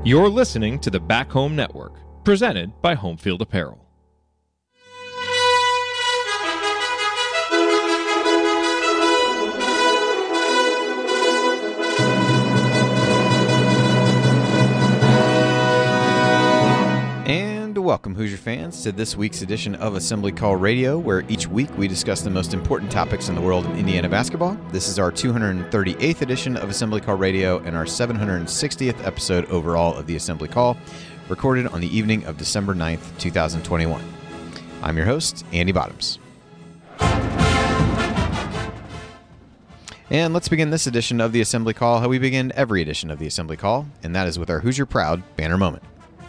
You're listening to the Back Home Network, presented by Homefield Apparel. And welcome, Hoosier fans, to this week's edition of Assembly Call Radio, where each week we discuss the most important topics in the world of Indiana basketball. This is our 238th edition of Assembly Call Radio and our 760th episode overall of the Assembly Call, recorded on the evening of December 9th, 2021. I'm your host, Andy Bottoms. And let's begin this edition of the Assembly Call how we begin every edition of the Assembly Call, and that is with our Hoosier Proud banner moment.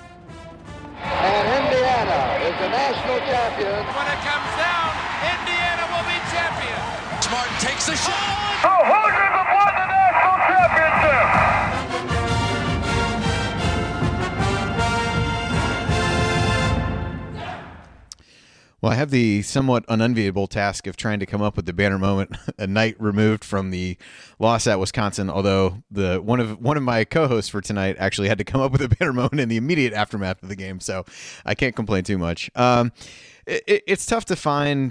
And Indiana is the national champion. When it comes down, Indiana will be champion. Smart takes the shot. The Hoosiers have won the national championship. Well, I have the somewhat unenviable task of trying to come up with the banner moment a night removed from the loss at Wisconsin, although one of my co-hosts for tonight actually had to come up with a banner moment in the immediate aftermath of the game, so I can't complain too much. It's tough to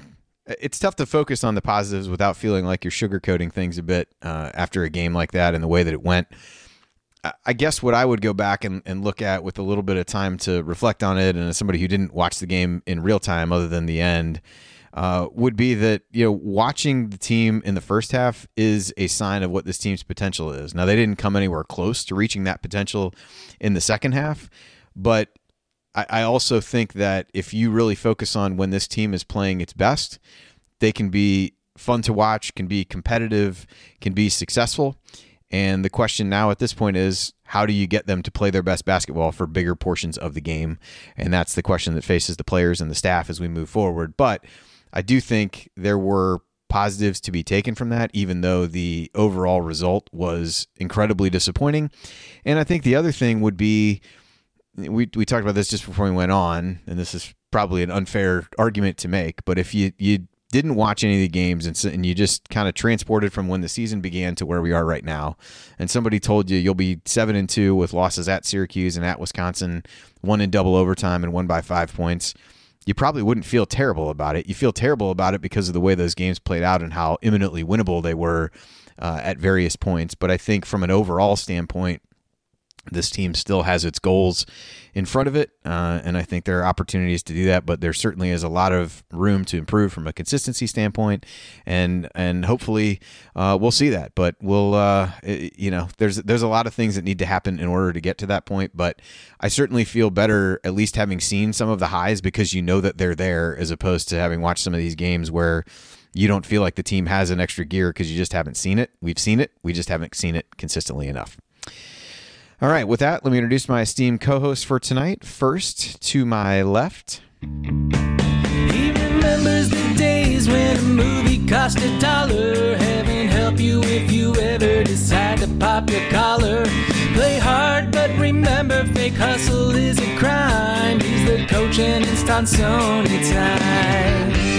focus on the positives without feeling like you're sugarcoating things a bit after a game like that and the way that it went. I guess what I would go back and look at with a little bit of time to reflect on it, and as somebody who didn't watch the game in real time other than the end, would be that, watching the team in the first half is a sign of what this team's potential is. Now, they didn't come anywhere close to reaching that potential in the second half, but I also think that if you really focus on when this team is playing its best, they can be fun to watch, can be competitive, can be successful. And the question now at this point is, how do you get them to play their best basketball for bigger portions of the game? And that's the question that faces the players and the staff as we move forward. But I do think there were positives to be taken from that, even though the overall result was incredibly disappointing. And I think the other thing would be, we talked about this just before we went on, and this is probably an unfair argument to make, but if you didn't watch any of the games and you just kind of transported from when the season began to where we are right now, and somebody told you you'll be 7-2 with losses at Syracuse and at Wisconsin, one in double overtime and won by 5 points, you probably wouldn't feel terrible about it. You feel terrible about it because of the way those games played out and how imminently winnable they were at various points. But I think from an overall standpoint, this team still has its goals in front of it, and I think there are opportunities to do that, but there certainly is a lot of room to improve from a consistency standpoint, and hopefully we'll see that. But there's a lot of things that need to happen in order to get to that point, but I certainly feel better at least having seen some of the highs because you know that they're there, as opposed to having watched some of these games where you don't feel like the team has an extra gear because you just haven't seen it. We've seen it. We just haven't seen it consistently enough. All right, with that, let me introduce my esteemed co-host for tonight. First, to my left. He remembers the days when a movie cost $1. Heaven help you if you ever decide to pop your collar. Play hard, but remember, fake hustle is a crime. He's the coach and it's Tonsoni time.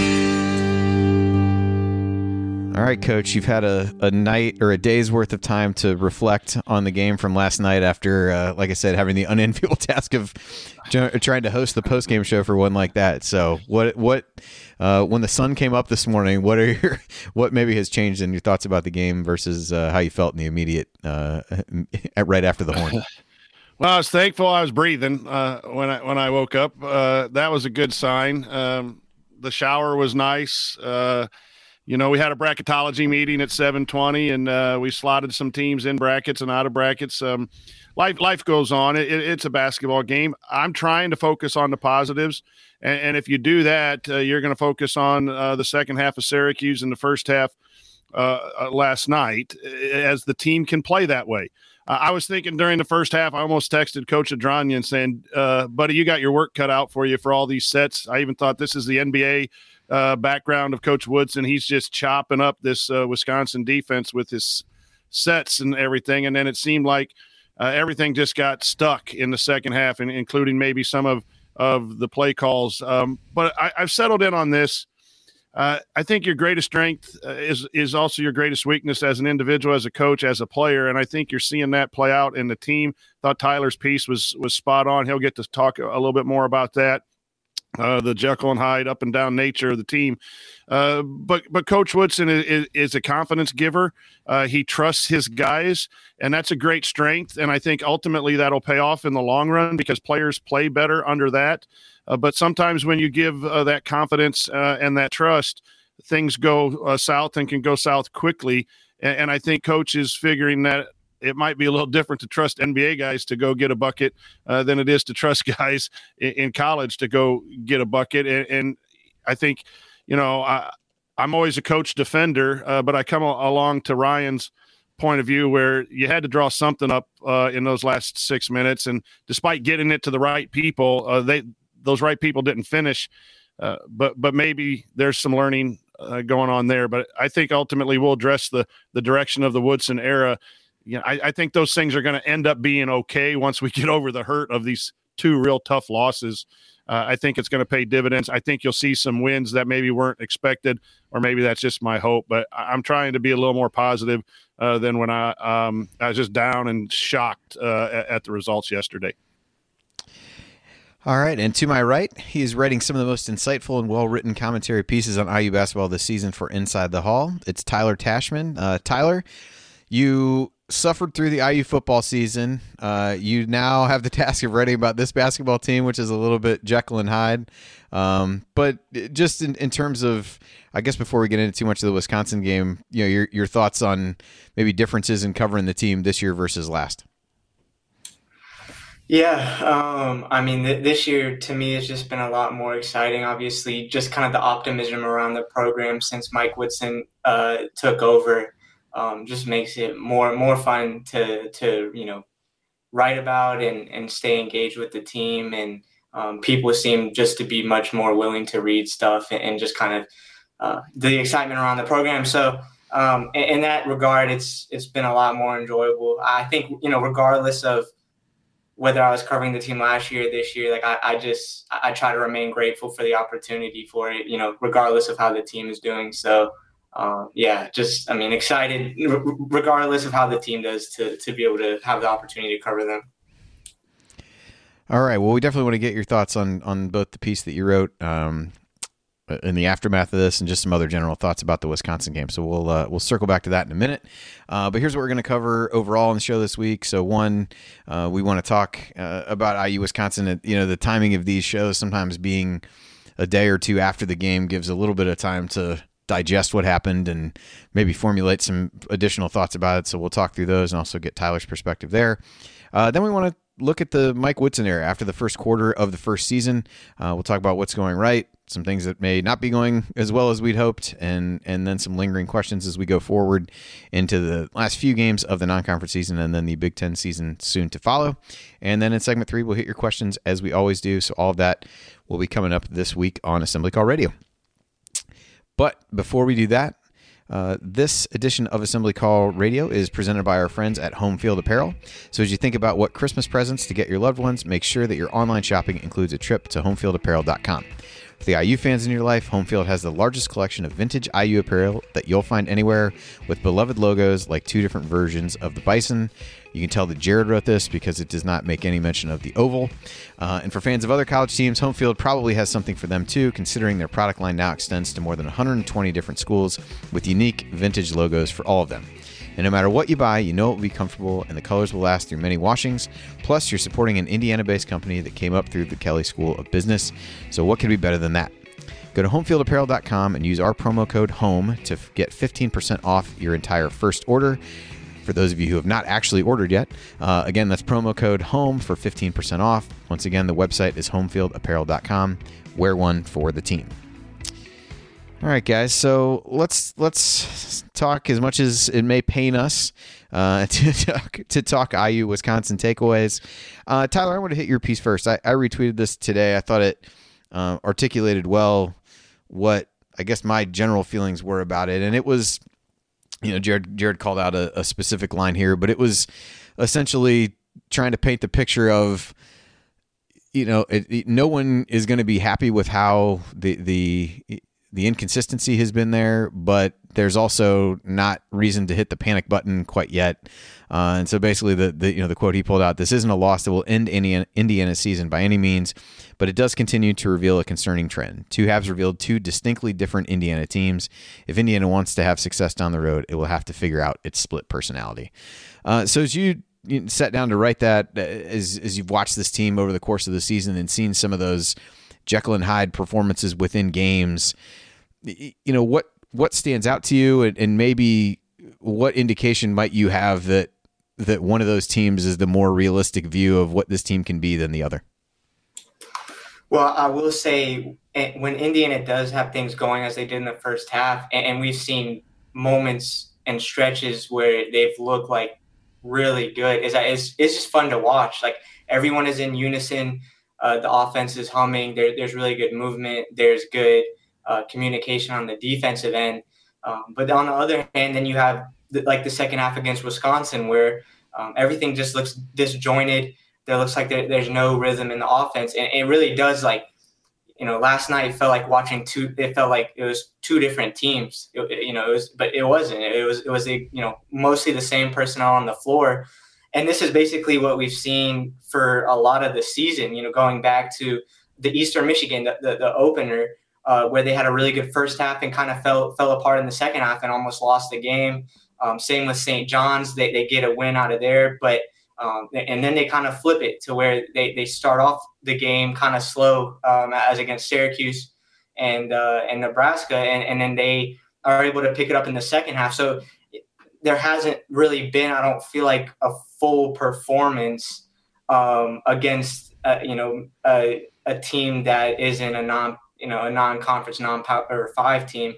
All right, Coach, you've had a night or a day's worth of time to reflect on the game from last night after, like I said, having the unenviable task of trying to host the post-game show for one like that. So what when the sun came up this morning, what maybe has changed in your thoughts about the game versus how you felt in the immediate right after the horn? Well, I was thankful I was breathing when I woke up. That was a good sign. The shower was nice. We had a bracketology meeting at 7:20, and we slotted some teams in brackets and out of brackets. Life goes on. It's a basketball game. I'm trying to focus on the positives, and if you do that, you're going to focus on the second half of Syracuse and the first half last night, as the team can play that way. I was thinking during the first half, I almost texted Coach Adranian saying, buddy, you got your work cut out for you for all these sets. I even thought this is the NBA background of Coach Woodson. He's just chopping up this Wisconsin defense with his sets and everything. And then it seemed like everything just got stuck in the second half, and including maybe some of the play calls. But I've settled in on this. I think your greatest strength is also your greatest weakness as an individual, as a coach, as a player, and I think you're seeing that play out in the team. Thought Tyler's piece was spot on. He'll get to talk a little bit more about that. The Jekyll and Hyde up and down nature of the team. But Coach Woodson is a confidence giver. He trusts his guys, and that's a great strength. And I think ultimately that'll pay off in the long run because players play better under that. But sometimes when you give that confidence and that trust, things go south and can go south quickly. And I think Coach is figuring that it might be a little different to trust NBA guys to go get a bucket than it is to trust guys in college to go get a bucket. And I think, I'm always a coach defender, but I come along to Ryan's point of view where you had to draw something up in those last 6 minutes. And despite getting it to the right people, those right people didn't finish. But maybe there's some learning going on there. But I think ultimately we'll address the direction of the Woodson era. I think those things are going to end up being okay once we get over the hurt of these two real tough losses. I think it's going to pay dividends. I think you'll see some wins that maybe weren't expected, or maybe that's just my hope. But I'm trying to be a little more positive than when I was just down and shocked at the results yesterday. All right, and to my right, he is writing some of the most insightful and well-written commentary pieces on IU basketball this season for Inside the Hall. It's Tyler Tashman. Tyler, you suffered through the IU football season. You now have the task of writing about this basketball team, which is a little bit Jekyll and Hyde. But just in terms of, I guess before we get into too much of the Wisconsin game, your thoughts on maybe differences in covering the team this year versus last. Yeah, this year to me has just been a lot more exciting. Obviously, just kind of the optimism around the program since Mike Woodson took over. Just makes it more fun to write about and stay engaged with the team, and people seem just to be much more willing to read stuff and just kind of the excitement around the program. So in that regard, it's been a lot more enjoyable. I think regardless of whether I was covering the team last year or this year, like I try to remain grateful for the opportunity for it, regardless of how the team is doing. So. Excited regardless of how the team does to be able to have the opportunity to cover them. All right. Well, we definitely want to get your thoughts on both the piece that you wrote in the aftermath of this and just some other general thoughts about the Wisconsin game. So we'll circle back to that in a minute. But here's what we're going to cover overall on the show this week. So one, we want to talk about IU Wisconsin. The timing of these shows sometimes being a day or two after the game gives a little bit of time to digest what happened and maybe formulate some additional thoughts about it. So we'll talk through those and also get Tyler's perspective there. Then we want to look at the Mike Woodson era after the first quarter of the first season. We'll talk about what's going right, some things that may not be going as well as we'd hoped, and then some lingering questions as we go forward into the last few games of the non-conference season and then the Big Ten season soon to follow. And then in segment 3, we'll hit your questions as we always do. So all of that will be coming up this week on Assembly Call Radio. But before we do that, this edition of Assembly Call Radio is presented by our friends at Home Field Apparel. So as you think about what Christmas presents to get your loved ones, make sure that your online shopping includes a trip to homefieldapparel.com. For the IU fans in your life, Home Field has the largest collection of vintage IU apparel that you'll find anywhere, with beloved logos like 2 different versions of the Bison. You can tell that Jared wrote this because it does not make any mention of the Oval. And for fans of other college teams, Home Field probably has something for them too, considering their product line now extends to more than 120 different schools with unique vintage logos for all of them. And no matter what you buy, you know it will be comfortable and the colors will last through many washings. Plus, you're supporting an Indiana-based company that came up through the Kelley School of Business. So what could be better than that? Go to homefieldapparel.com and use our promo code HOME to get 15% off your entire first order. For those of you who have not actually ordered yet, again, that's promo code HOME for 15% off. Once again, the website is homefieldapparel.com. Wear one for the team. All right, guys. So let's talk, as much as it may pain us to talk IU Wisconsin takeaways. Tyler, I want to hit your piece first. I retweeted this today. I thought it articulated well what I guess my general feelings were about it, and it was, Jared called out a specific line here, but it was essentially trying to paint the picture of, no one is going to be happy with how the the inconsistency has been there, but there's also not reason to hit the panic button quite yet. And so basically the quote he pulled out, this isn't a loss that will end Indiana's season by any means, but it does continue to reveal a concerning trend. Two halves revealed two distinctly different Indiana teams. If Indiana wants to have success down the road, it will have to figure out its split personality. So as you sat down to write that, as you've watched this team over the course of the season and seen some of those Jekyll and Hyde performances within games, what stands out to you, and maybe what indication might you have that one of those teams is the more realistic view of what this team can be than the other? Well, I will say when Indiana does have things going as they did in the first half, and we've seen moments and stretches where they've looked like really good, it's just fun to watch. Like, everyone is in unison. The offense is humming. There's really good movement. There's good communication on the defensive end. But on the other hand, then you have the second half against Wisconsin, where everything just looks disjointed. There looks like there's no rhythm in the offense, and it really does. Last night it felt like watching it felt like it was two different teams. But it wasn't. It was mostly the same personnel on the floor. And this is basically what we've seen for a lot of the season, going back to the Eastern Michigan, the opener, where they had a really good first half and kind of fell apart in the second half and almost lost the game. Same with St. John's. They get a win out of there, but and then they kind of flip it to where they start off the game kind of slow as against Syracuse and Nebraska, and then they are able to pick it up in the second half. So there hasn't really been, I don't feel like, a full performance against a team that isn't a non-conference, non-Power 5 team.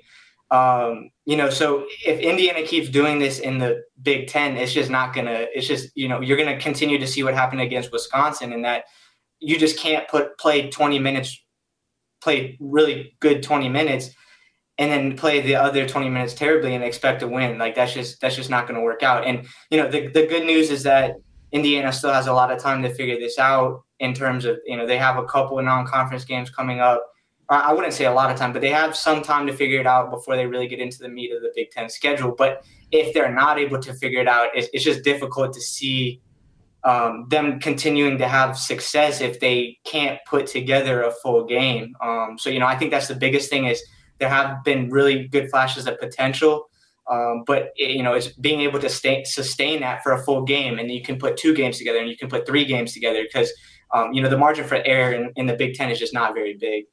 So if Indiana keeps doing this in the Big Ten, it's just not gonna. It's just you're gonna continue to see what happened against Wisconsin, and that you just can't play 20 minutes, play really good 20 minutes, and then play the other 20 minutes terribly and expect to win. Like, that's just not going to work out. And the good news is that Indiana still has a lot of time to figure this out in terms of they have a couple of non-conference games coming up. I wouldn't say a lot of time, but they have some time to figure it out before they really get into the meat of the Big Ten schedule. But if they're not able to figure it out, it's just difficult to see them continuing to have success if they can't put together a full game. I think that's the biggest thing is there have been really good flashes of potential, but it's being able to sustain that for a full game, and you can put 2 games together and you can put 3 games together because the margin for error in the Big Ten is just not very big.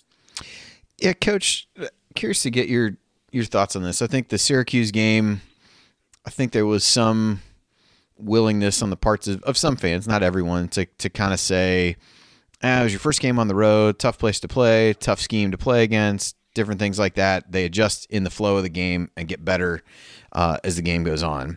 Yeah, Coach, curious to get your thoughts on this. I think the Syracuse game, I think there was some willingness on the parts of some fans, not everyone, to kind of say, it was your first game on the road, tough place to play, tough scheme to play against, different things like that. They adjust in the flow of the game and get better as the game goes on.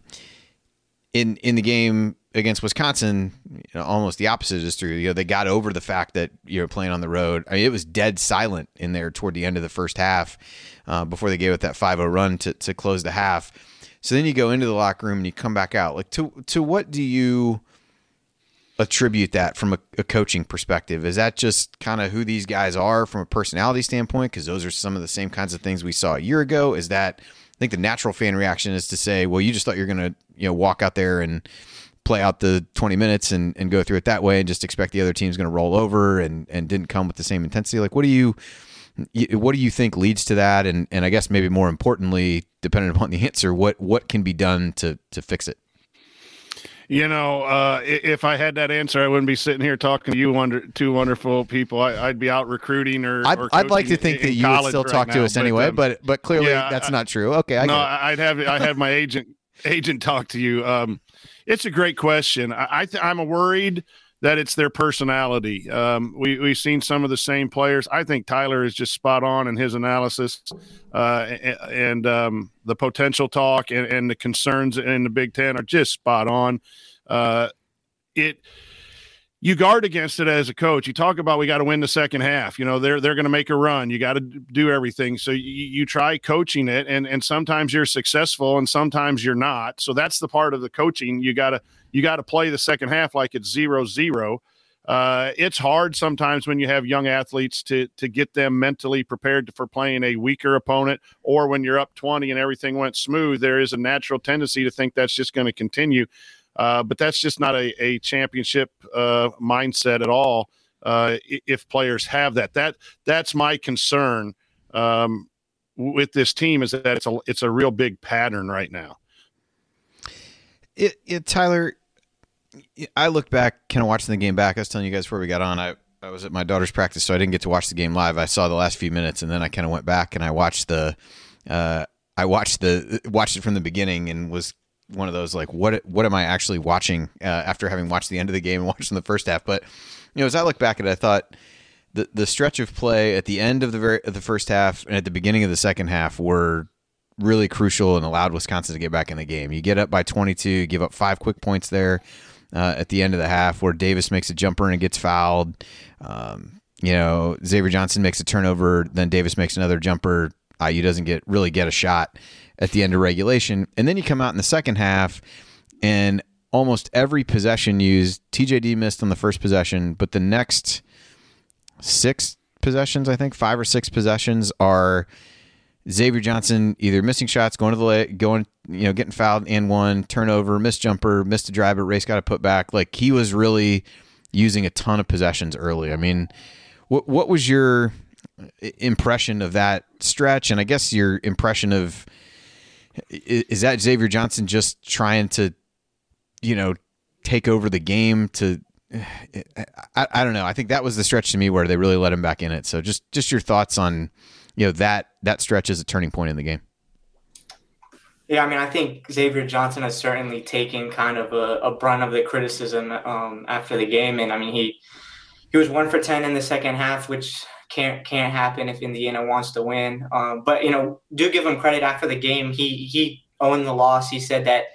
In the game against Wisconsin, almost the opposite is true. They got over the fact that you're playing on the road. I mean, it was dead silent in there toward the end of the first half before they gave it that 5-0 run to close the half. So then you go into the locker room and you come back out. Like, to what do you attribute that from a coaching perspective? Is that just kind of who these guys are from a personality standpoint? Because those are some of the same kinds of things we saw a year ago. Is that, I think the natural fan reaction is to say, well, you just thought you're going to walk out there and play out the 20 minutes and go through it that way and just expect the other team's going to roll over and didn't come with the same intensity. Like, what do you think leads to that? And I guess maybe more importantly, depending upon the answer, what can be done to fix it? If I had that answer, I wouldn't be sitting here talking to you two wonderful people. I'd be out recruiting I'd like to think that you would still talk to us anyway, but clearly that's not true. Okay, I'd have my agent talk to you. It's a great question. I'm worried that it's their personality. We've seen some of the same players. I think Tyler is just spot on in his analysis and the potential talk and the concerns in the Big Ten are just spot on. You guard against it as a coach. You talk about we got to win the second half. They're going to make a run. You got to do everything. So you try coaching it, and sometimes you're successful and sometimes you're not. So that's the part of the coaching. You got to play the second half like it's 0-0. It's hard sometimes when you have young athletes to get them mentally prepared for playing a weaker opponent, or when you're up 20 and everything went smooth, there is a natural tendency to think that's just going to continue. But that's just not a championship mindset at all. If players have that's my concern with this team, is that it's a real big pattern right now. Tyler, I look back, kind of watching the game back. I was telling you guys before we got on, I was at my daughter's practice, so I didn't get to watch the game live. I saw the last few minutes, and then I kind of went back and I watched watched it from the beginning, and was one of those like, what am I actually watching after having watched the end of the game and watching the first half? But as I look back at it, I thought the stretch of play at the end of the first half and at the beginning of the second half were really crucial and allowed Wisconsin to get back in the game. You get up by 22, give up 5 quick points there at the end of the half, where Davis makes a jumper and gets fouled. Xavier Johnson makes a turnover, then Davis makes another jumper. IU doesn't really get a shot at the end of regulation. And then you come out in the second half, and almost every possession used, TJD missed on the first possession, but the next 6 possessions, I think 5 or 6 possessions, are Xavier Johnson either missing shots, getting fouled and one, turnover, missed jumper, missed a drive, but Race got a put back. Like, he was really using a ton of possessions early. I mean, what was your impression of that stretch? And I guess your impression of, is that Xavier Johnson just trying to, take over the game to, I don't know. I think that was the stretch to me where they really let him back in it. So just your thoughts on, that stretch as a turning point in the game. Yeah, I mean, I think Xavier Johnson has certainly taken kind of a brunt of the criticism after the game. And I mean, he was 1 for 10 in the second half, which can't happen if Indiana wants to win. But do give him credit after the game. He owned the loss. He said that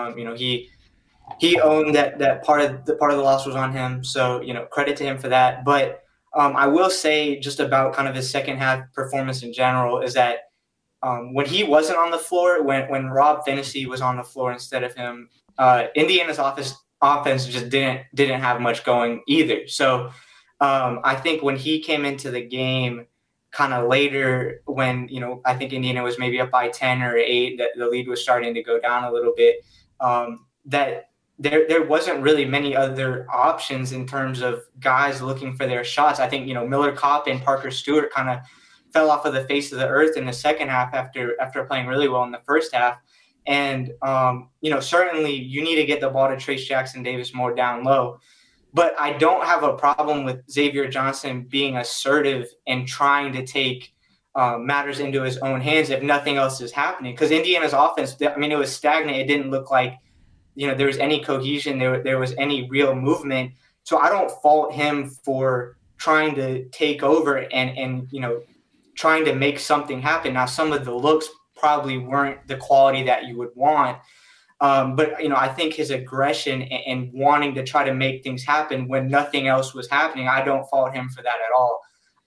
he owned that part of the loss was on him. So credit to him for that. But I will say just about kind of his second half performance in general is that when he wasn't on the floor, when Rob Phinisee was on the floor instead of him, Indiana's offense just didn't have much going either. So I think when he came into the game kind of later, when I think Indiana was maybe up by 10 or 8, that the lead was starting to go down a little bit, that there wasn't really many other options in terms of guys looking for their shots. I think Miller Kopp and Parker Stewart kind of fell off of the face of the earth in the second half after playing really well in the first half. And certainly you need to get the ball to Trace Jackson Davis more down low. But I don't have a problem with Xavier Johnson being assertive and trying to take matters into his own hands if nothing else is happening. Because Indiana's offense, I mean, it was stagnant. It didn't look like there was any cohesion. There was any real movement. So I don't fault him for trying to take over and trying to make something happen. Now, some of the looks probably weren't the quality that you would want. But I think his aggression and wanting to try to make things happen when nothing else was happening, I don't fault him for that at all.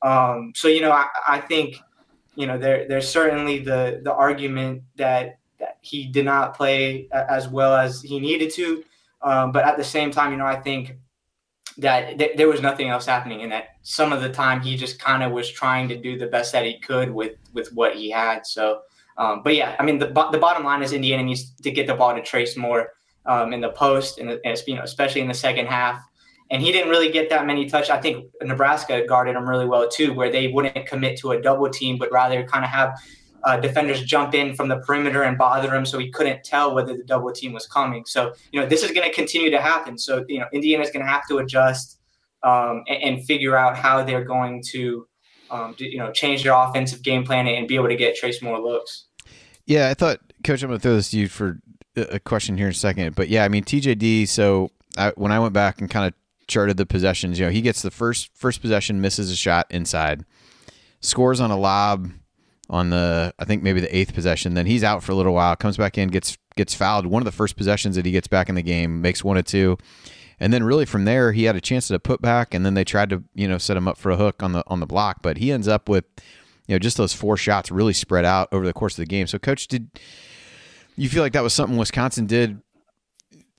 I think, there's certainly the argument that he did not play as well as he needed to. But at the same time, I think that there was nothing else happening, and that some of the time he just kind of was trying to do the best that he could with what he had. So, but yeah, I mean, the bottom line is Indiana needs to get the ball to Trace more in the post, and especially in the second half. And he didn't really get that many touches. I think Nebraska guarded him really well too, where they wouldn't commit to a double team, but rather kind of have defenders jump in from the perimeter and bother him, so he couldn't tell whether the double team was coming. So, this is going to continue to happen. So, Indiana's going to have to adjust and figure out how they're going to, change their offensive game plan and be able to get Trace more looks. Yeah, I thought, Coach, I'm going to throw this to you for a question here in a second. But, yeah, I mean, TJD, so when I went back and kind of charted the possessions, he gets the first possession, misses a shot inside, scores on a lob on I think maybe the 8th possession. Then he's out for a little while, comes back in, gets fouled. One of the first possessions that he gets back in the game, makes 1 of 2. And then really from there, he had a chance to put back, and then they tried to, set him up for a hook on the block. But he ends up with, just those 4 shots really spread out over the course of the game. So, Coach, did you feel like that was something Wisconsin did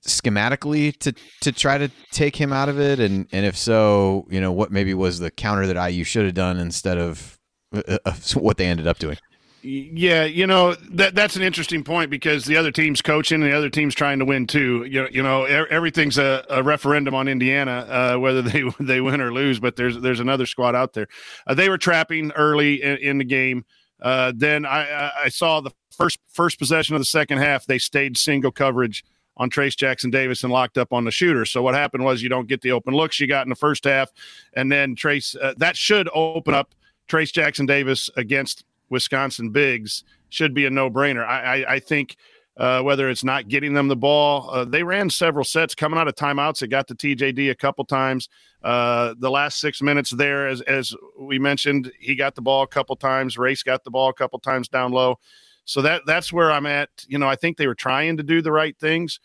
schematically to try to take him out of it? And if so, what maybe was the counter that IU should have done instead of what they ended up doing? Yeah, that's an interesting point because the other team's coaching and the other team's trying to win too. Everything's a referendum on Indiana, whether they win or lose. But there's another squad out there. They were trapping early in the game. Then I saw the first possession of the second half. They stayed single coverage on Trayce Jackson-Davis and locked up on the shooter. So what happened was you don't get the open looks you got in the first half, and then Trayce that should open up Trayce Jackson-Davis against Wisconsin bigs should be a no-brainer. I think whether it's not getting them the ball, they ran several sets coming out of timeouts. It got to TJD a couple times. The last 6 minutes there, as we mentioned, he got the ball a couple times. Race got the ball a couple times down low. So that's where I'm at. I think they were trying to do the right things.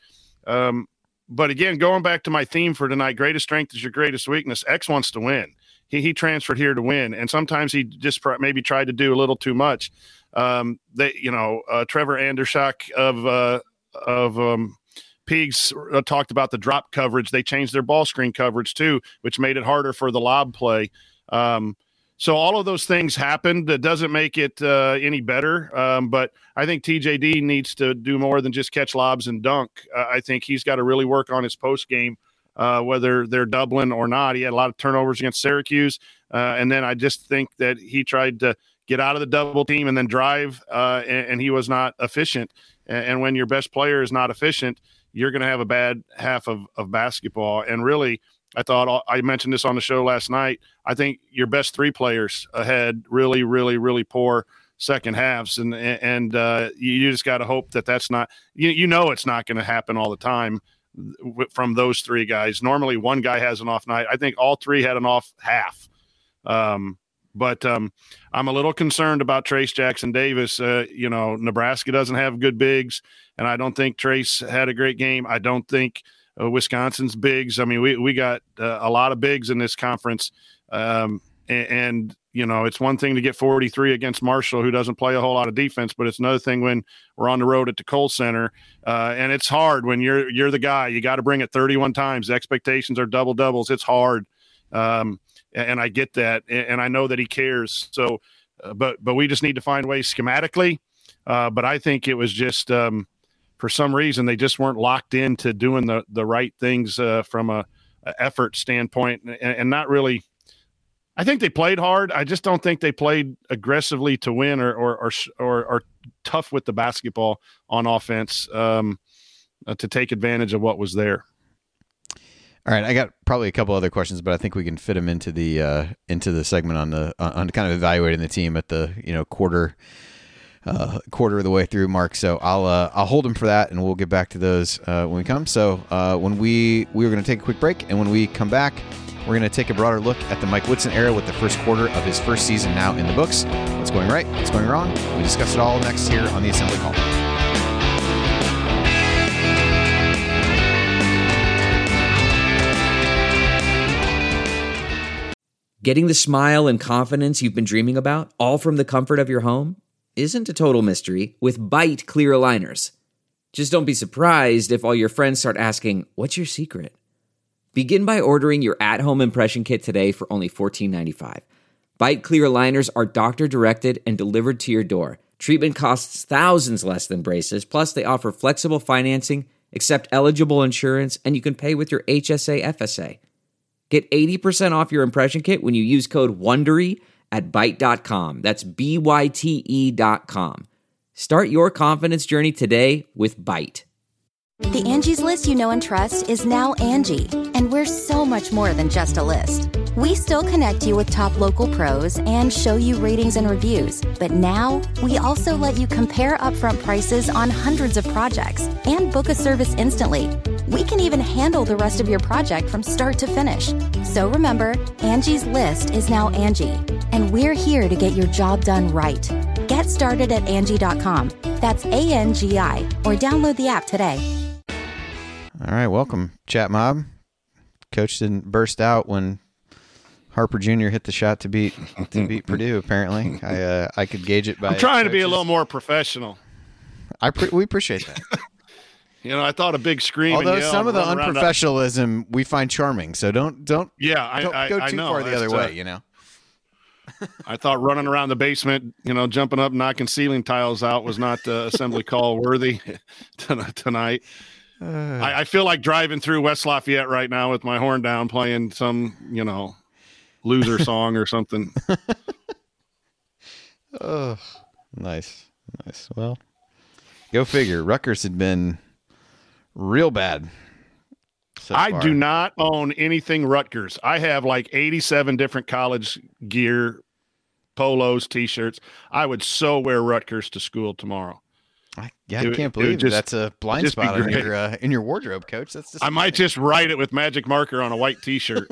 But again, going back to my theme for tonight, greatest strength is your greatest weakness. X wants to win. He transferred here to win, and sometimes he just maybe tried to do a little too much. Trevor Andershock of Pigs talked about the drop coverage. They changed their ball screen coverage too, which made it harder for the lob play. So all of those things happened. That doesn't make it any better. But I think TJD needs to do more than just catch lobs and dunk. I think he's got to really work on his post game. Whether they're doubling or not. He had a lot of turnovers against Syracuse. And then I just think that he tried to get out of the double team and then drive, and he was not efficient. And when your best player is not efficient, you're going to have a bad half of basketball. And really, I mentioned this on the show last night, I think your best three players had really, really, really poor second halves. And you just got to hope that that's not – it's not going to happen all the time from those three guys. Normally one guy has an off night. I think all three had an off half. But I'm a little concerned about Trayce Jackson-Davis. Nebraska doesn't have good bigs, and I don't think Trayce had a great game. I don't think Wisconsin's bigs. I mean, we got a lot of bigs in this conference, and it's one thing to get 43 against Marshall, who doesn't play a whole lot of defense, but it's another thing when we're on the road at the Kohl Center, and it's hard when you're the guy. You got to bring it 31 times. The expectations are double doubles. It's hard, and I get that, and I know that he cares. So, but we just need to find ways schematically. But I think it was just for some reason they just weren't locked into doing the right things from a effort standpoint, and not really. I think they played hard. I just don't think they played aggressively to win or tough with the basketball on offense to take advantage of what was there. All right, I got probably a couple other questions, but I think we can fit them into the segment on kind of evaluating the team at the quarter of the way through, Mark. So I'll hold them for that, and we'll get back to those when we come. So when we were going to take a quick break, and when we come back, we're going to take a broader look at the Mike Woodson era with the first quarter of his first season now in the books. What's going right? What's going wrong? We discuss it all next here on the Assembly Call. Getting the smile and confidence you've been dreaming about, all from the comfort of your home, isn't a total mystery with Byte clear aligners. Just don't be surprised if all your friends start asking, "What's your secret?" Begin by ordering your at-home impression kit today for only $14.95. Byte clear aligners are doctor-directed and delivered to your door. Treatment costs thousands less than braces, plus they offer flexible financing, accept eligible insurance, and you can pay with your HSA FSA. Get 80% off your impression kit when you use code WONDERY at Byte.com. That's BYTE.com. Start your confidence journey today with Byte. The Angie's List you know and trust is now Angie, and we're so much more than just a list. We still connect you with top local pros and show you ratings and reviews, but now we also let you compare upfront prices on hundreds of projects and book a service instantly. We can even handle the rest of your project from start to finish. So remember, Angie's List is now Angie, and we're here to get your job done right. Get started at Angie.com. That's ANGI, or download the app today. All right, welcome, Chat Mob. Coach didn't burst out when Harper Jr. hit the shot to beat Purdue. Apparently, I could gauge it by. I'm trying to be a little more professional. We appreciate that. I thought a big scream. Although and yell some of the and run around unprofessionalism we find charming, so don't I go too know. far the other way. I thought running around the basement, jumping up, knocking ceiling tiles out was not assembly call worthy tonight. I feel like driving through West Lafayette right now with my horn down, playing some, loser song or something. Oh, nice. Well, go figure. Rutgers had been real bad. I do not own anything Rutgers. I have like 87 different college gear, polos, T-shirts. I would so wear Rutgers to school tomorrow. I can't believe that's a blind spot in your wardrobe, Coach. That's I might just write it with magic marker on a white T-shirt.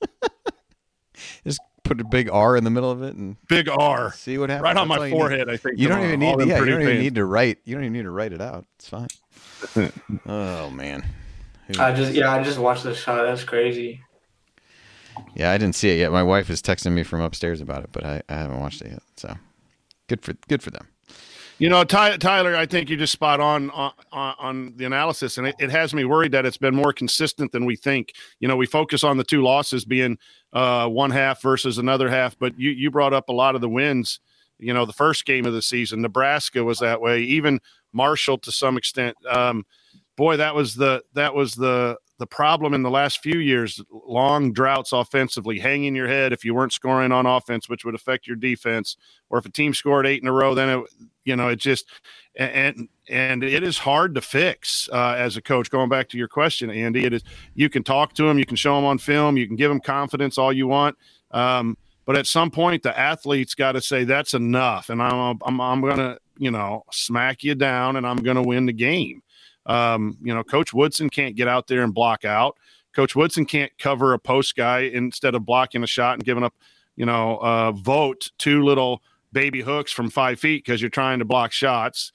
Just put a big R in the middle of it and big R. See what happens. Right on my forehead. I think you don't even need. You don't even need to write. You don't even need to write it out. It's fine. Oh man. I just watched the shot. That's crazy. Yeah, I didn't see it yet. My wife is texting me from upstairs about it, but I haven't watched it yet. So good for them. Tyler, I think you're just spot on the analysis, and it has me worried that it's been more consistent than we think. We focus on the two losses being one half versus another half, but you brought up a lot of the wins. The first game of the season, Nebraska was that way. Even Marshall to some extent. Boy, that was the problem in the last few years. Long droughts offensively, hanging your head if you weren't scoring on offense, which would affect your defense. Or if a team scored 8 in a row, then it just and it is hard to fix as a coach. Going back to your question, Andy, it is. You can talk to them, you can show them on film, you can give them confidence all you want, but at some point the athlete's got to say that's enough, and I'm gonna smack you down, and I'm gonna win the game. Coach Woodson can't get out there and block out. Coach Woodson can't cover a post guy instead of blocking a shot and giving up, vote 2 little baby hooks from 5 feet because you're trying to block shots.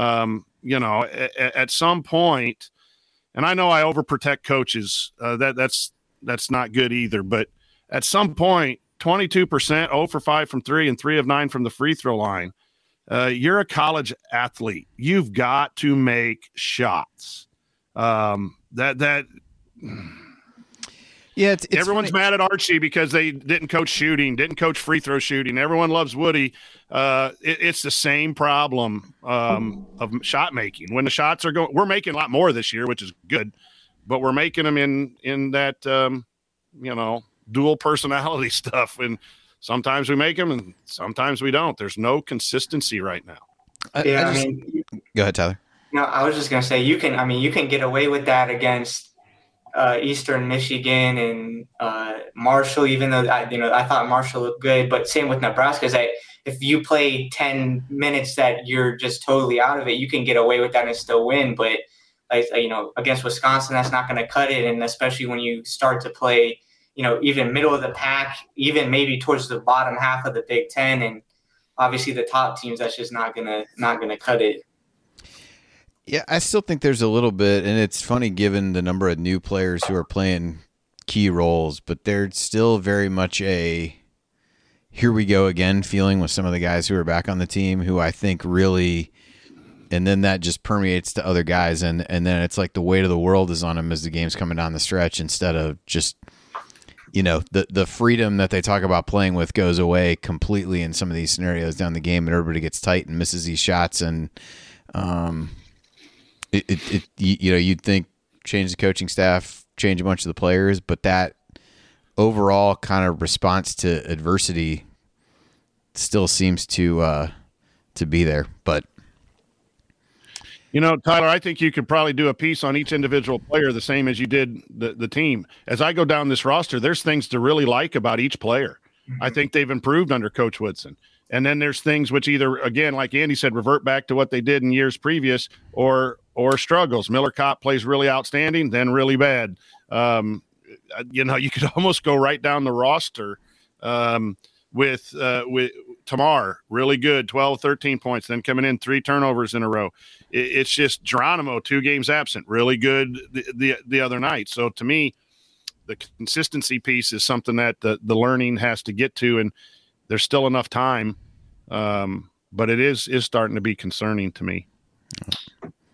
At some point, and I know I overprotect coaches. That's not good either. But at some point, 22%, 0 for 5 from 3, and 3 of 9 from the free throw line. You're a college athlete. You've got to make shots. It's everyone's funny. mad at Archie because they didn't coach shooting, didn't coach free throw shooting. Everyone loves Woody. It's the same problem of shot making. When the shots are going, we're making a lot more this year, which is good, but we're making them in that dual personality stuff, and sometimes we make them and sometimes we don't. There's no consistency right now. Go ahead, Tyler. No, I was just gonna say you can get away with that against Eastern Michigan and Marshall, even though I thought Marshall looked good, but same with Nebraska. Is that if you play 10 minutes that you're just totally out of it, you can get away with that and still win. But against Wisconsin, that's not going to cut it, and especially when you start to play, even middle of the pack, even maybe towards the bottom half of the Big Ten, and obviously the top teams, that's just not gonna cut it. Yeah, I still think there's a little bit, and it's funny given the number of new players who are playing key roles, but there's still very much a here we go again feeling with some of the guys who are back on the team who I think really, and then that just permeates to other guys, and then it's like the weight of the world is on them as the game's coming down the stretch instead of just, the freedom that they talk about playing with goes away completely in some of these scenarios down the game, and everybody gets tight and misses these shots, and you'd think change the coaching staff, change a bunch of the players, but that overall kind of response to adversity still seems to be there. But Tyler, I think you could probably do a piece on each individual player the same as you did the team. As I go down this roster, there's things to really like about each player. Mm-hmm. I think they've improved under Coach Woodson. And then there's things which either, again, like Andy said, revert back to what they did in years previous or struggles. Miller Kopp plays really outstanding, then really bad. You could almost go right down the roster with Tamar, really good, 12, 13 points, then coming in 3 turnovers in a row. It's just Geronimo, 2 games absent, really good the other night. So to me, the consistency piece is something that the learning has to get to, and there's still enough time, but it is starting to be concerning to me.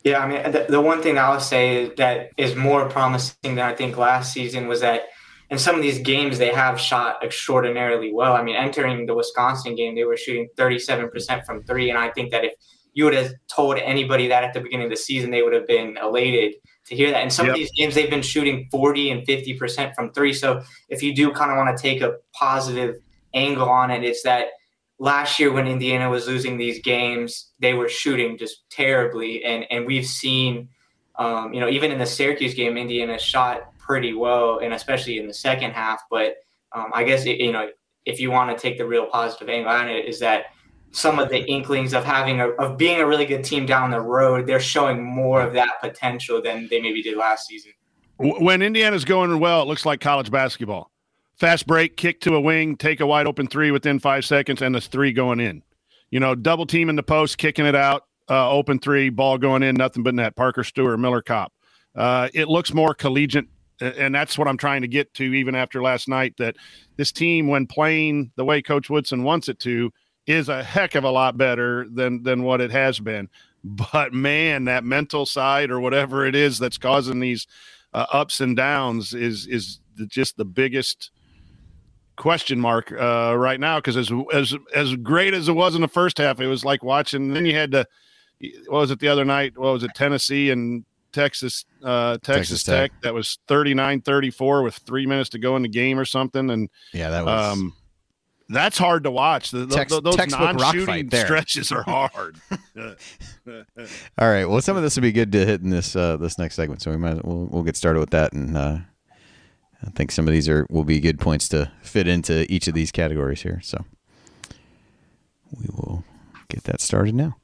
Yeah, I mean, the one thing I'll say that is more promising than I think last season was that in some of these games they have shot extraordinarily well. I mean, entering the Wisconsin game, they were shooting 37% from three, and I think that if you would have told anybody that at the beginning of the season, they would have been elated to hear that. In some of these games, they've been shooting 40 and 50% from three. So if you do kind of want to take a positive angle on it, it's that last year when Indiana was losing these games, they were shooting just terribly. And we've seen, even in the Syracuse game, Indiana shot pretty well, and especially in the second half. But I guess, if you want to take the real positive angle on it, is that some of the inklings of being a really good team down the road, they're showing more of that potential than they maybe did last season. When Indiana's going well, it looks like college basketball. Fast break, kick to a wing, take a wide open three within 5 seconds, and the three going in. Double team in the post, kicking it out, open three, ball going in, nothing but net. Parker Stewart, Miller Kopp. It looks more collegiate, and that's what I'm trying to get to even after last night, that this team, when playing the way Coach Woodson wants it to, is a heck of a lot better than what it has been. But, man, that mental side or whatever it is that's causing these ups and downs is just the biggest question mark right now, because as great as it was in the first half, it was like watching. Then you had to, what was it the other night? What was it, Tennessee and Texas Tech? That was 39-34 with 3 minutes to go in the game or something. And yeah, that was that's hard to watch. Those non-shooting stretches are hard. All right. Well, some of this will be good to hit in this next segment, so we'll get started with that, and I think some of these will be good points to fit into each of these categories here. So we will get that started now.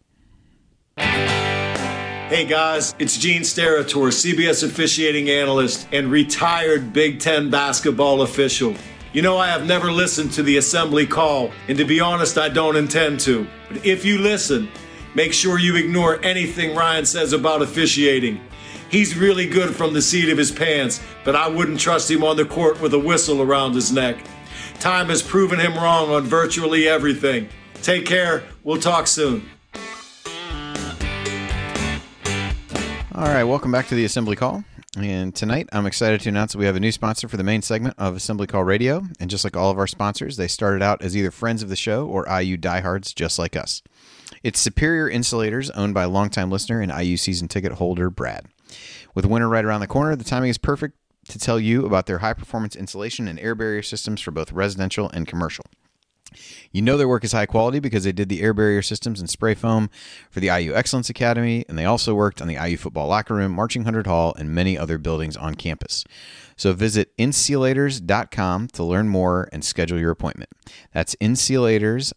Hey guys, it's Gene Steratore, CBS officiating analyst and retired Big Ten basketball official. I have never listened to the assembly call, and to be honest, I don't intend to. But if you listen, make sure you ignore anything Ryan says about officiating. He's really good from the seat of his pants, but I wouldn't trust him on the court with a whistle around his neck. Time has proven him wrong on virtually everything. Take care. We'll talk soon. All right, welcome back to the Assembly Call. And tonight, I'm excited to announce that we have a new sponsor for the main segment of Assembly Call Radio. And just like all of our sponsors, they started out as either friends of the show or IU diehards just like us. It's Superior Insulators, owned by longtime listener and IU season ticket holder Brad. With winter right around the corner, the timing is perfect to tell you about their high-performance insulation and air barrier systems for both residential and commercial. You know their work is high quality because they did the air barrier systems and spray foam for the IU Excellence Academy, and they also worked on the IU football locker room, Marching 100 Hall, and many other buildings on campus. So visit insulators.com to learn more and schedule your appointment. That's Insulators,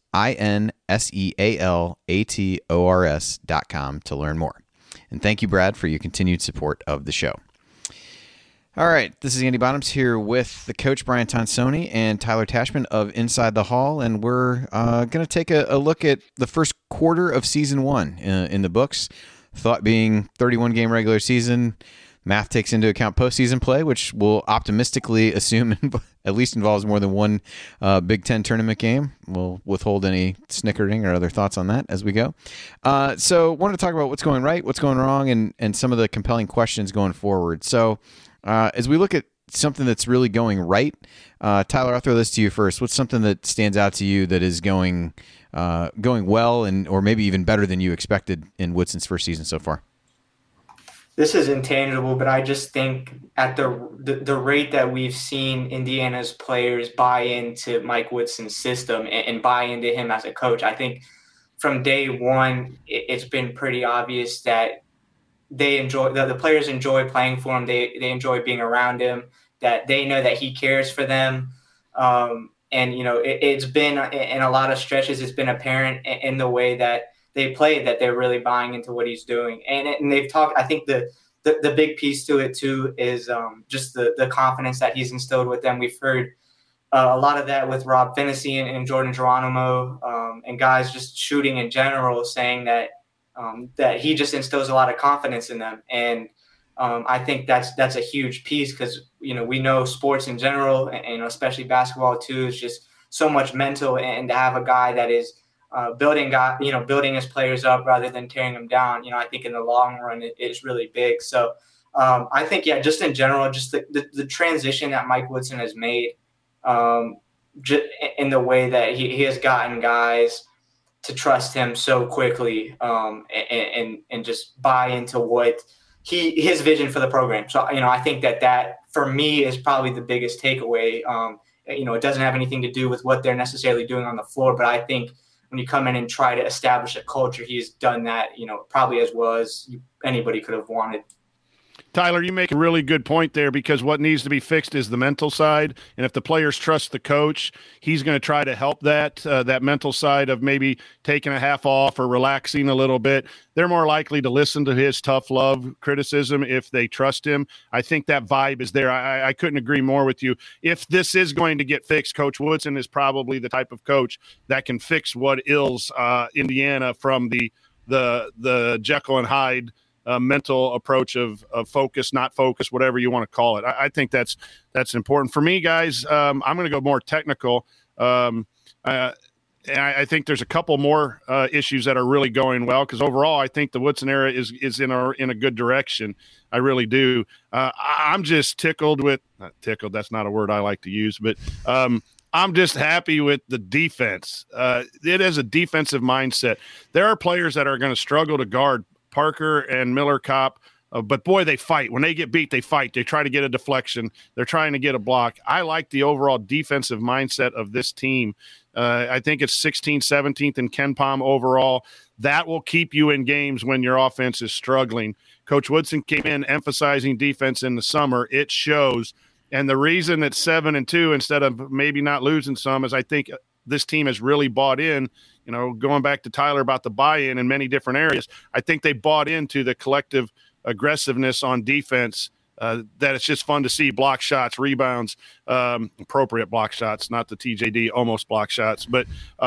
INSEALATORS.com to learn more. And thank you, Brad, for your continued support of the show. All right, this is Andy Bottoms here with the coach Brian Tonsoni and Tyler Tashman of Inside the Hall, and we're going to take a look at the first quarter of Season 1 in the books. Thought being 31-game regular season. Math takes into account postseason play, which we'll optimistically assume at least involves more than one Big Ten tournament game. We'll withhold any snickering or other thoughts on that as we go. So wanted to talk about what's going right, what's going wrong, and some of the compelling questions going forward. So as we look at something that's really going right, Tyler, I'll throw this to you first. What's something that stands out to you that is going well and or maybe even better than you expected in Woodson's first season so far? This is intangible, but I just think at the rate that we've seen Indiana's players buy into Mike Woodson's system and buy into him as a coach, I think from day one, it's been pretty obvious that they enjoy the players enjoy playing for him. They enjoy being around him, that they know that he cares for them. And, it's been in a lot of stretches, it's been apparent in the way that they play that they're really buying into what he's doing. And they've talked, I think the big piece to it too is just the confidence that he's instilled with them. We've heard a lot of that with Rob Finney and Jordan Geronimo and guys just shooting in general, saying that he just instills a lot of confidence in them. And I think that's a huge piece because, we know sports in general and especially basketball too is just so much mental, and to have a guy that is building his players up rather than tearing them down. I think in the long run it's really big. So I think just in general, just the transition that Mike Woodson has made, in the way that he has gotten guys to trust him so quickly, and just buy into what his vision for the program. So I think that for me is probably the biggest takeaway. It doesn't have anything to do with what they're necessarily doing on the floor, but I think when you come in and try to establish a culture, he's done that, probably as well as anybody could have wanted. Tyler, you make a really good point there, because what needs to be fixed is the mental side. And if the players trust the coach, he's going to try to help that mental side of maybe taking a half off or relaxing a little bit. They're more likely to listen to his tough love criticism if they trust him. I think that vibe is there. I couldn't agree more with you. If this is going to get fixed, Coach Woodson is probably the type of coach that can fix what ails Indiana from the Jekyll and Hyde mental approach of focus, not focus, whatever you want to call it. I think that's important. For me, guys, I'm going to go more technical. I think there's a couple more issues that are really going well, because overall I think the Woodson era is in a good direction. I really do. I'm just tickled with – not tickled, that's not a word I like to use, but I'm just happy with the defense. It is a defensive mindset. There are players that are going to struggle to guard Parker and Miller Kopp, but boy, they fight. When they get beat, they fight. They try to get a deflection. They're trying to get a block. I like the overall defensive mindset of this team. I think it's 16th, 17th in KenPom overall. That will keep you in games when your offense is struggling. Coach Woodson came in emphasizing defense in the summer. It shows. And the reason it's 7-2 instead of maybe not losing some is I think this team has really bought in. Going back to Tyler about the buy-in in many different areas, I think they bought into the collective aggressiveness on defense, that it's just fun to see block shots, rebounds, appropriate block shots, not the TJD almost block shots, but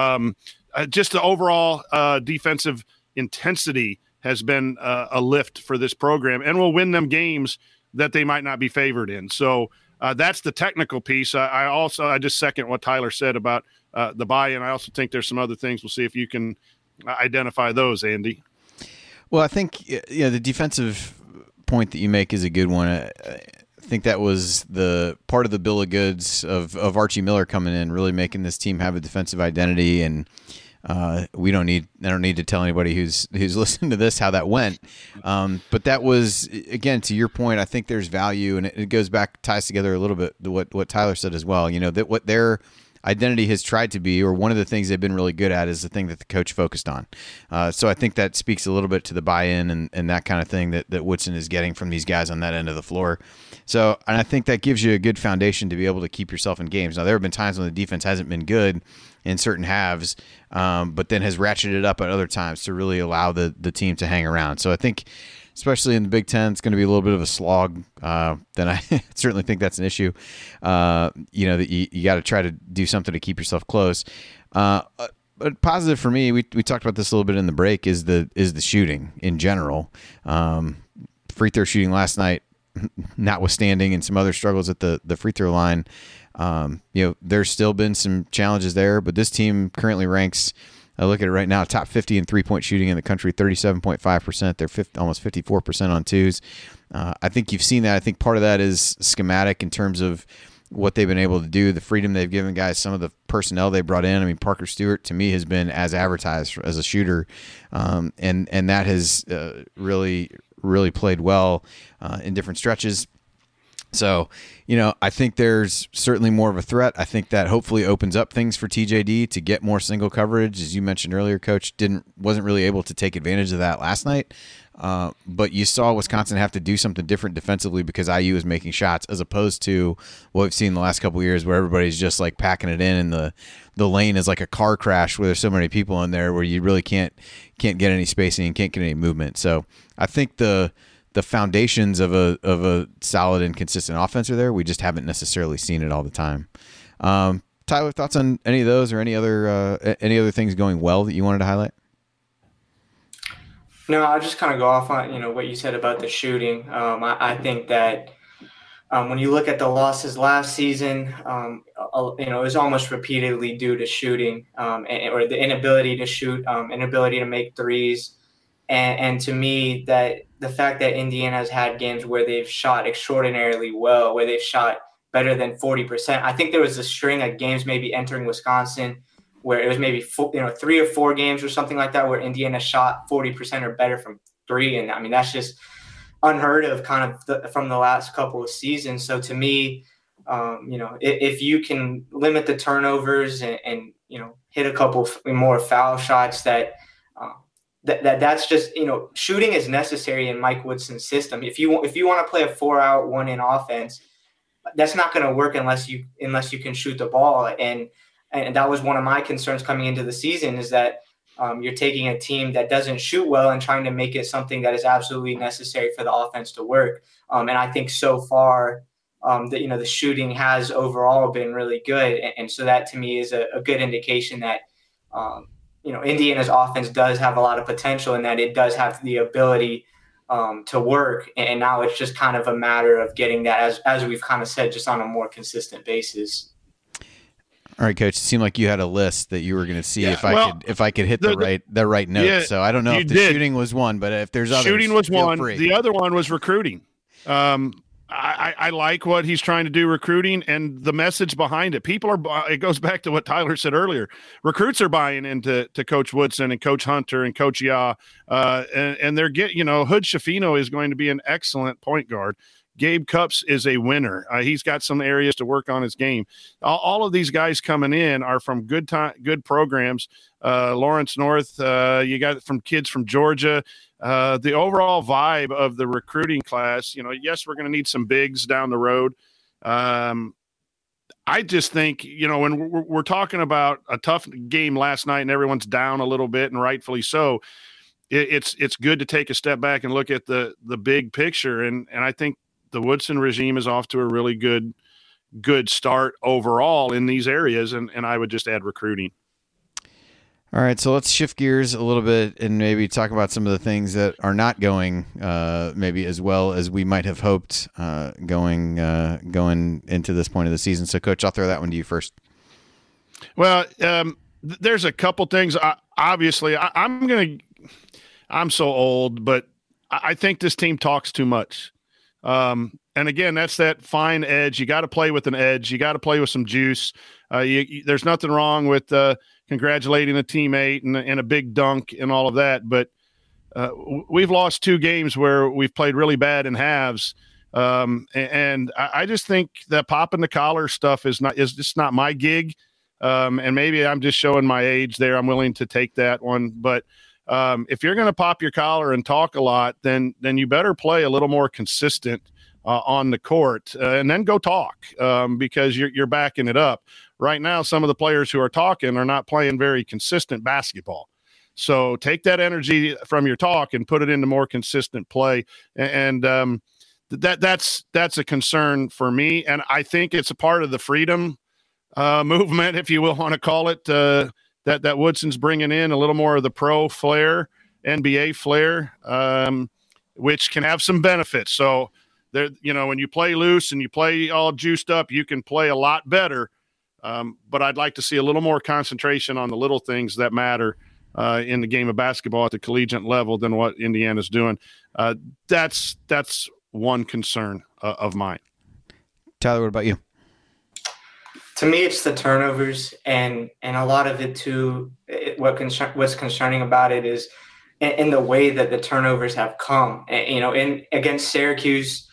just the overall defensive intensity has been a lift for this program and will win them games that they might not be favored in. So that's the technical piece. I just second what Tyler said about the buy-in. I also think there's some other things. We'll see if you can identify those, Andy. Well, I think the defensive point that you make is a good one. I think that was the part of the bill of goods of Archie Miller coming in, really making this team have a defensive identity. And I don't need to tell anybody who's listening to this how that went. But that was, again, to your point, I think there's value, and it goes back, ties together a little bit to what Tyler said as well. That what their identity has tried to be, or one of the things they've been really good at, is the thing that the coach focused on. So I think that speaks a little bit to the buy-in and that kind of thing that Woodson is getting from these guys on that end of the floor. So, and I think that gives you a good foundation to be able to keep yourself in games. Now, there have been times when the defense hasn't been good in certain halves, but then has ratcheted up at other times to really allow the team to hang around. So I think, especially in the Big Ten, it's going to be a little bit of a slog. Then I certainly think that's an issue. That you got to try to do something to keep yourself close. But positive for me, we talked about this a little bit in the break, is the shooting in general. Free throw shooting last night, notwithstanding, and some other struggles at the free throw line. There's still been some challenges there, but this team currently ranks, I look at it right now, top 50 in three-point shooting in the country, 37.5%. They're almost 54% on twos. I think you've seen that. I think part of that is schematic in terms of what they've been able to do, the freedom they've given guys, some of the personnel they brought in. I mean, Parker Stewart, to me, has been as advertised as a shooter, and that has really, really played well in different stretches. So, I think there's certainly more of a threat. I think that hopefully opens up things for TJD to get more single coverage. As you mentioned earlier, Coach wasn't really able to take advantage of that last night. But you saw Wisconsin have to do something different defensively because IU was making shots, as opposed to what we've seen the last couple of years where everybody's just like packing it in, and the lane is like a car crash where there's so many people in there where you really can't get any spacing and can't get any movement. So I think the foundations of a solid and consistent offense are there. We just haven't necessarily seen it all the time. Tyler, thoughts on any of those, or any other things going well that you wanted to highlight? No, I'll just kind of go off on what you said about the shooting. I think that when you look at the losses last season, it was almost repeatedly due to shooting, or the inability to shoot, inability to make threes. And to me, that the fact that Indiana has had games where they've shot extraordinarily well, where they've shot better than 40%. I think there was a string of games maybe entering Wisconsin where it was maybe 3 or 4 games or something like that where Indiana shot 40% or better from three. And I mean, that's just unheard of kind of from the last couple of seasons. So to me, if you can limit the turnovers and hit a couple more foul shots, that's just, shooting is necessary in Mike Woodson's system. If you want to play a 4-out, 1-in offense, that's not going to work unless you can shoot the ball. And that was one of my concerns coming into the season, is that you're taking a team that doesn't shoot well and trying to make it something that is absolutely necessary for the offense to work. And I think so far, the shooting has overall been really good. And so that to me is a good indication that, Indiana's offense does have a lot of potential and that it does have the ability to work. And now it's just kind of a matter of getting that, as we've kind of said, just on a more consistent basis. All right, Coach. It seemed like you had a list that you were going to see if I could hit the right note. Yeah, so I don't know if the shooting was one, but if there's others, shooting was one. Free. The other one was recruiting. I like what he's trying to do recruiting and the message behind it. It goes back to what Tyler said earlier. Recruits are buying into Coach Woodson and Coach Hunter and Coach Yah, and they're Hood Schifino is going to be an excellent point guard. Gabe Cupps is a winner. He's got some areas to work on his game. All of these guys coming in are from good programs. Lawrence North, you got from kids from Georgia. The overall vibe of the recruiting class, yes, we're going to need some bigs down the road. I just think, when we're talking about a tough game last night and everyone's down a little bit, and rightfully so, it's good to take a step back and look at the big picture. And I think the Woodson regime is off to a really good start overall in these areas. And I would just add recruiting. All right, so let's shift gears a little bit and maybe talk about some of the things that are not going maybe as well as we might have hoped going into this point of the season. So, Coach, I'll throw that one to you first. Well, there's a couple things. Obviously, I'm so old, but I think this team talks too much. And again, that's that fine edge. You got to play with an edge. You got to play with some juice. There's nothing wrong with congratulating a teammate and a big dunk and all of that. But we've lost 2 games where we've played really bad in halves. And I just think that popping the collar stuff is just not my gig. And maybe I'm just showing my age there. I'm willing to take that one. But if you're going to pop your collar and talk a lot, then you better play a little more consistent on the court, and then go talk because you're backing it up. Right now, some of the players who are talking are not playing very consistent basketball. So take that energy from your talk and put it into more consistent play. And that's a concern for me. And I think it's a part of the freedom movement, if you will want to call it, that Woodson's bringing in a little more of the pro flair, NBA flair, which can have some benefits. So there, when you play loose and you play all juiced up, you can play a lot better. But I'd like to see a little more concentration on the little things that matter in the game of basketball at the collegiate level than what Indiana's doing. That's one concern of mine. Tyler, what about you? To me, it's the turnovers, and a lot of it too. What's concerning about it is in the way that the turnovers have come. In against Syracuse,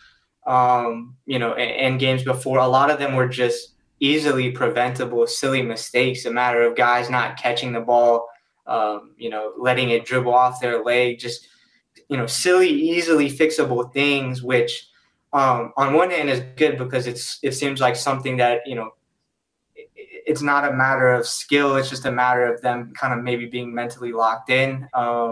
and games before, a lot of them were just easily preventable, silly mistakes. A matter of guys not catching the ball, letting it dribble off their leg, just silly, easily fixable things. Which, on one hand, is good because it seems like something that it's not a matter of skill. It's just a matter of them kind of maybe being mentally locked in.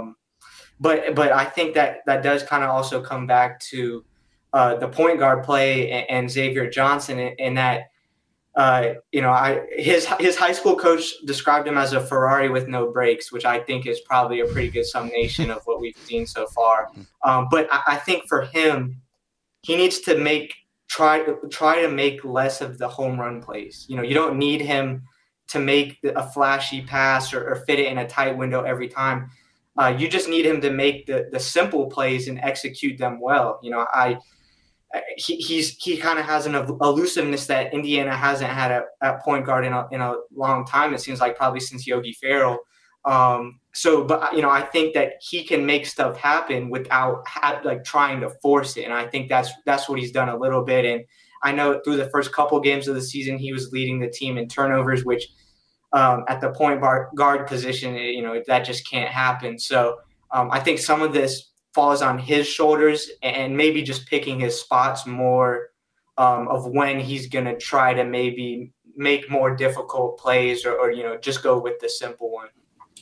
But I think that does kind of also come back to the point guard play and Xavier Johnson in that, his high school coach described him as a Ferrari with no brakes, which I think is probably a pretty good summation of what we've seen so far. But I think for him, he needs to make try to make less of the home run plays. You know, you don't need him to make a flashy pass or fit it in a tight window every time. You just need him to make the simple plays and execute them well. You know, he kind of has an elusiveness that Indiana hasn't had at point guard in a long time. It seems like probably since Yogi Ferrell. But you know, I think that he can make stuff happen without trying to force it. And I think that's what he's done a little bit. And I know through the first couple games of the season, he was leading the team in turnovers, which at the point guard position, you know, that just can't happen. So I think some of this falls on his shoulders, and maybe just picking his spots more of when he's going to try to maybe make more difficult plays or, you know, just go with the simple one.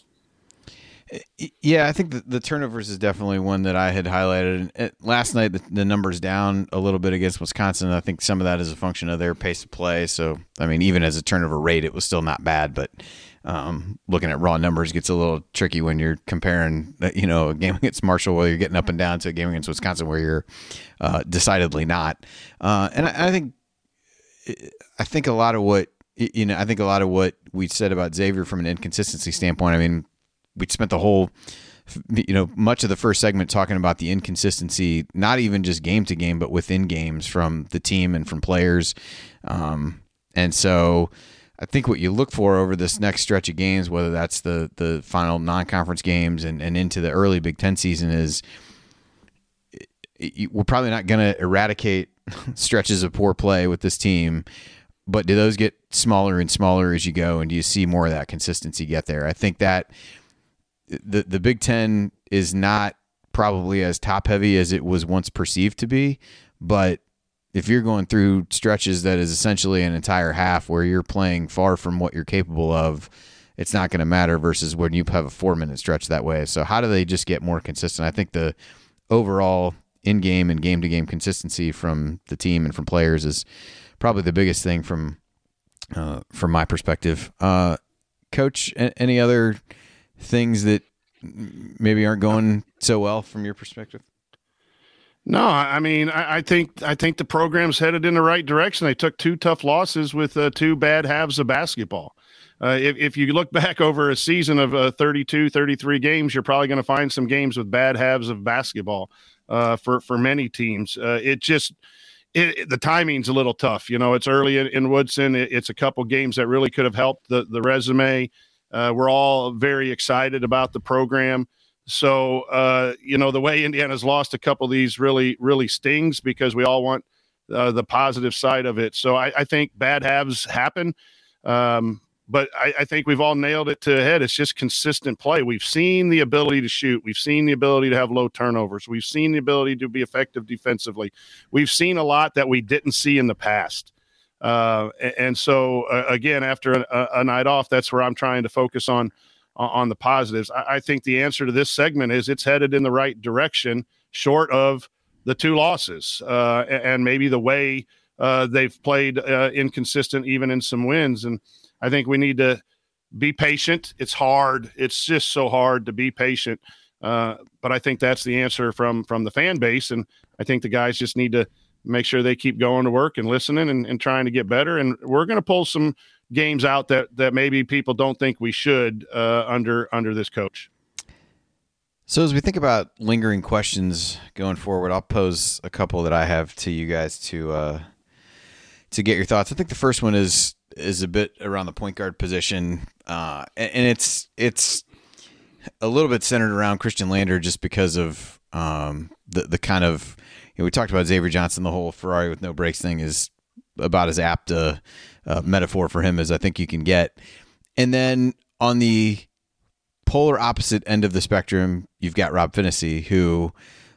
Yeah, I think the turnovers is definitely one that I had highlighted. Last night, the numbers down a little bit against Wisconsin. I think some of that is a function of their pace of play. So, I mean, even as a turnover rate, it was still not bad. But looking at raw numbers gets a little tricky when you're comparing, you know, a game against Marshall where you're getting up and down to a game against Wisconsin where you're decidedly not. And I think a lot of what we said about Xavier from an inconsistency standpoint. I mean, we spent the whole, you know, much of the first segment talking about the inconsistency, not even just game to game, but within games from the team and from players. And so I think what you look for over this next stretch of games, whether that's the final non-conference games and into the early Big Ten season, is we're probably not going to eradicate stretches of poor play with this team, but do those get smaller and smaller as you go, and do you see more of that consistency get there? I think that the Big Ten is not probably as top-heavy as it was once perceived to be, but if you're going through stretches that is essentially an entire half where you're playing far from what you're capable of, it's not going to matter versus when you have a 4-minute stretch that way. So how do they just get more consistent? I think the overall in-game and game-to-game consistency from the team and from players is probably the biggest thing from my perspective. Coach, any other things that maybe aren't going so well from your perspective? No, I mean, I think the program's headed in the right direction. They took 2 tough losses with 2 bad halves of basketball. If you look back over a season of 32, 33 games, you're probably going to find some games with bad halves of basketball for many teams. The timing's a little tough. You know, it's early in Woodson. It's a couple games that really could have helped the resume. We're all very excited about the program. So, you know, the way Indiana's lost a couple of these really, really stings because we all want the positive side of it. So I think bad halves happen. But I think we've all nailed it to the head. It's just consistent play. We've seen the ability to shoot. We've seen the ability to have low turnovers. We've seen the ability to be effective defensively. We've seen a lot that we didn't see in the past. And so, again, after a night off, that's where I'm trying to focus on the positives. I think the answer to this segment is it's headed in the right direction, short of the 2 losses and maybe the way they've played inconsistent even in some wins. And I think we need to be patient. It's hard. It's just so hard to be patient. But I think that's the answer from the fan base. And I think the guys just need to make sure they keep going to work and listening and trying to get better. And we're going to pull some games out that maybe people don't think we should under this coach. So as we think about lingering questions going forward, I'll pose a couple that I have to you guys to get your thoughts. I think the first one is a bit around the point guard position, and it's a little bit centered around Christian Lander just because of the kind of, you know, we talked about Xavier Johnson. The whole Ferrari with no brakes thing is about as apt a metaphor for him as I think you can get. And then on the polar opposite end of the spectrum, you've got Rob Phinisee, who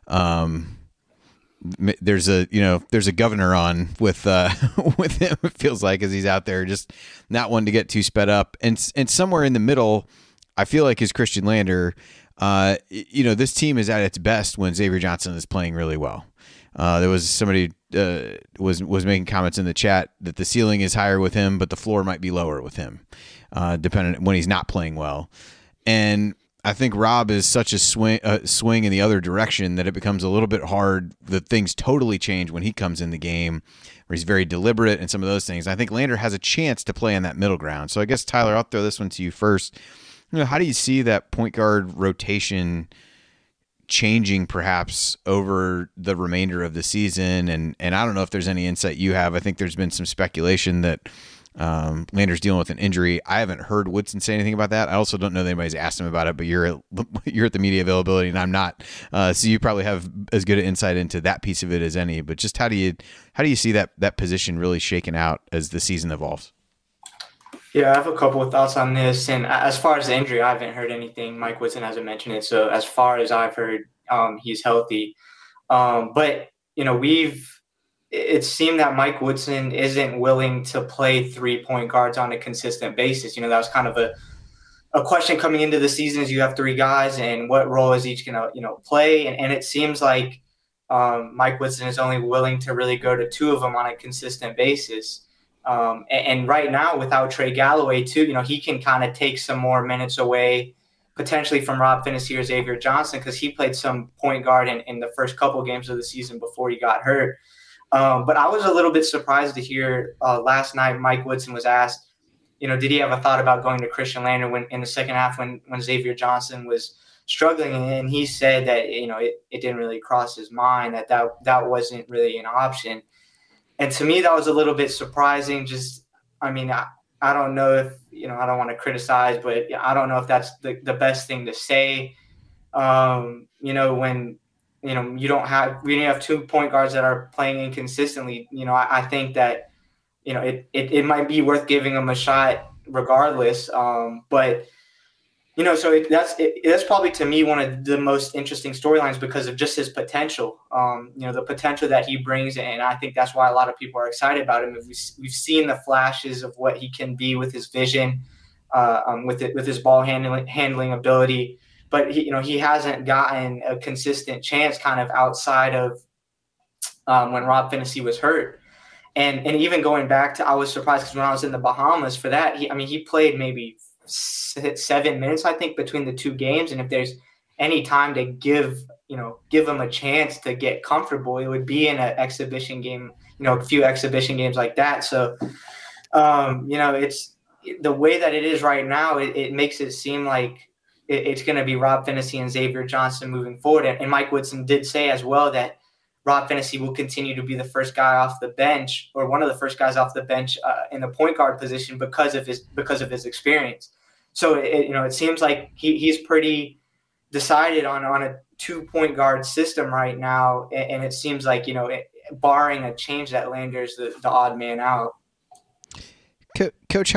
there's a governor on with him. It feels like, as he's out there just not wanting to get too sped up, and somewhere in the middle, I feel like is Christian Lander. This team is at its best when Xavier Johnson is playing really well. There was somebody was making comments in the chat that the ceiling is higher with him, but the floor might be lower with him, depending when he's not playing well. And I think Rob is such a swing in the other direction that it becomes a little bit hard. That things totally change when he comes in the game, where he's very deliberate and some of those things. I think Lander has a chance to play on that middle ground. So I guess, Tyler, I'll throw this one to you first. How do you see that point guard rotation changing perhaps over the remainder of the season? And I don't know if there's any insight you have. I think there's been some speculation that Lander's dealing with an injury. I haven't heard Woodson say anything about that. I also don't know that anybody's asked him about it, but you're at the media availability and I'm not. So you probably have as good an insight into that piece of it as any, but just how do you see that position really shaken out as the season evolves? Yeah, I have a couple of thoughts on this. And as far as the injury, I haven't heard anything. Mike Woodson hasn't mentioned it. So as far as I've heard, he's healthy. But, it seemed that Mike Woodson isn't willing to play 3-point guards on a consistent basis. That was kind of a question coming into the season is you have 3 guys and what role is each going to, play. And it seems like Mike Woodson is only willing to really go to 2 of them on a consistent basis. And right now, without Trey Galloway, too, he can kind of take some more minutes away, potentially from Rob Phinisee or Xavier Johnson, because he played some point guard in the first couple games of the season before he got hurt. But I was a little bit surprised to hear last night Mike Woodson was asked, did he have a thought about going to Christian Lander when in the second half when Xavier Johnson was struggling? And he said that, it didn't really cross his mind that wasn't really an option. And to me, that was a little bit surprising. I don't know if, I don't want to criticize, but I don't know if that's the best thing to say. When, we have 2 point guards that are playing inconsistently. I think that, it might be worth giving them a shot regardless. But, so that's probably to me one of the most interesting storylines because of just his potential, the potential that he brings. And I think that's why a lot of people are excited about him. We've seen the flashes of what he can be with his vision, with his ball handling ability. But he hasn't gotten a consistent chance kind of outside of when Rob Phinisee was hurt. And even going back to, I was surprised because when I was in the Bahamas for that, he played maybe 7 minutes, I think, between the 2 games. And if there's any time to give him a chance to get comfortable, it would be in an exhibition game, a few exhibition games like that. So, it's the way that it is right now, it makes it seem like it's going to be Rob Phinisee and Xavier Johnson moving forward. And Mike Woodson did say as well that Rob Phinisee will continue to be the first guy off the bench, or one of the first guys off the bench in the point guard position because of his experience. So it seems like he's pretty decided on a 2-point guard system right now, and it seems like barring a change that Lander's the odd man out. Coach,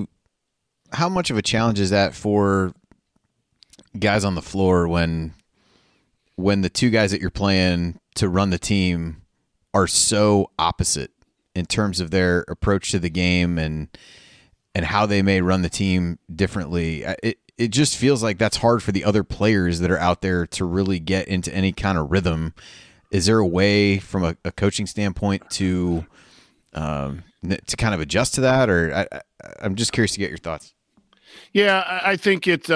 how much of a challenge is that for guys on the floor when the 2 guys that you're playing to run the team are so opposite in terms of their approach to the game and how they may run the team differently? It just feels like that's hard for the other players that are out there to really get into any kind of rhythm. Is there a way from a coaching standpoint to kind of adjust to that? Or I'm just curious to get your thoughts. Yeah, I think it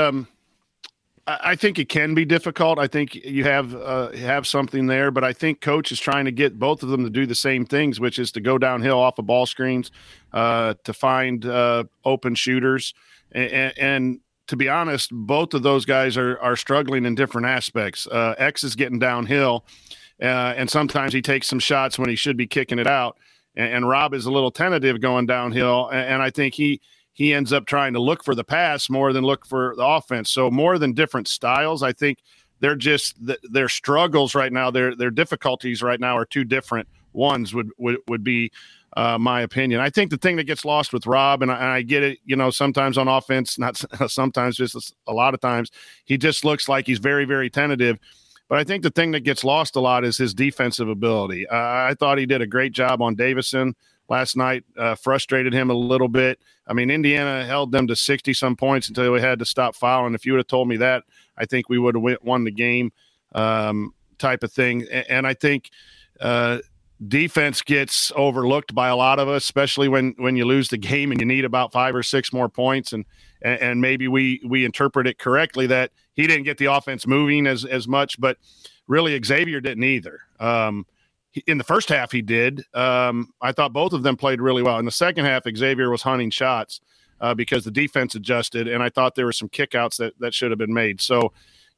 can be difficult. I think you have something there, but I think coach is trying to get both of them to do the same things, which is to go downhill off of ball screens, to find open shooters. And to be honest, both of those guys are struggling in different aspects. X is getting downhill, and sometimes he takes some shots when he should be kicking it out. And Rob is a little tentative going downhill, and I think he ends up trying to look for the pass more than look for the offense. So more than different styles, I think they're just their struggles right now, their difficulties right now are 2 different ones would be my opinion. I think the thing that gets lost with Rob, and I get it, sometimes on offense, not sometimes, just a lot of times, he just looks like he's very, very tentative. But I think the thing that gets lost a lot is his defensive ability. I thought he did a great job on Davison last night, frustrated him a little bit. I mean, Indiana held them to 60-some points until we had to stop fouling. If you would have told me that, I think we would have won the game type of thing. And I think defense gets overlooked by a lot of us, especially when you lose the game and you need about 5 or 6 more points. And maybe we interpret it correctly that he didn't get the offense moving as much, but really Xavier didn't either. In the first half, he did. I thought both of them played really well. In the second half, Xavier was hunting shots because the defense adjusted, and I thought there were some kickouts that should have been made. So,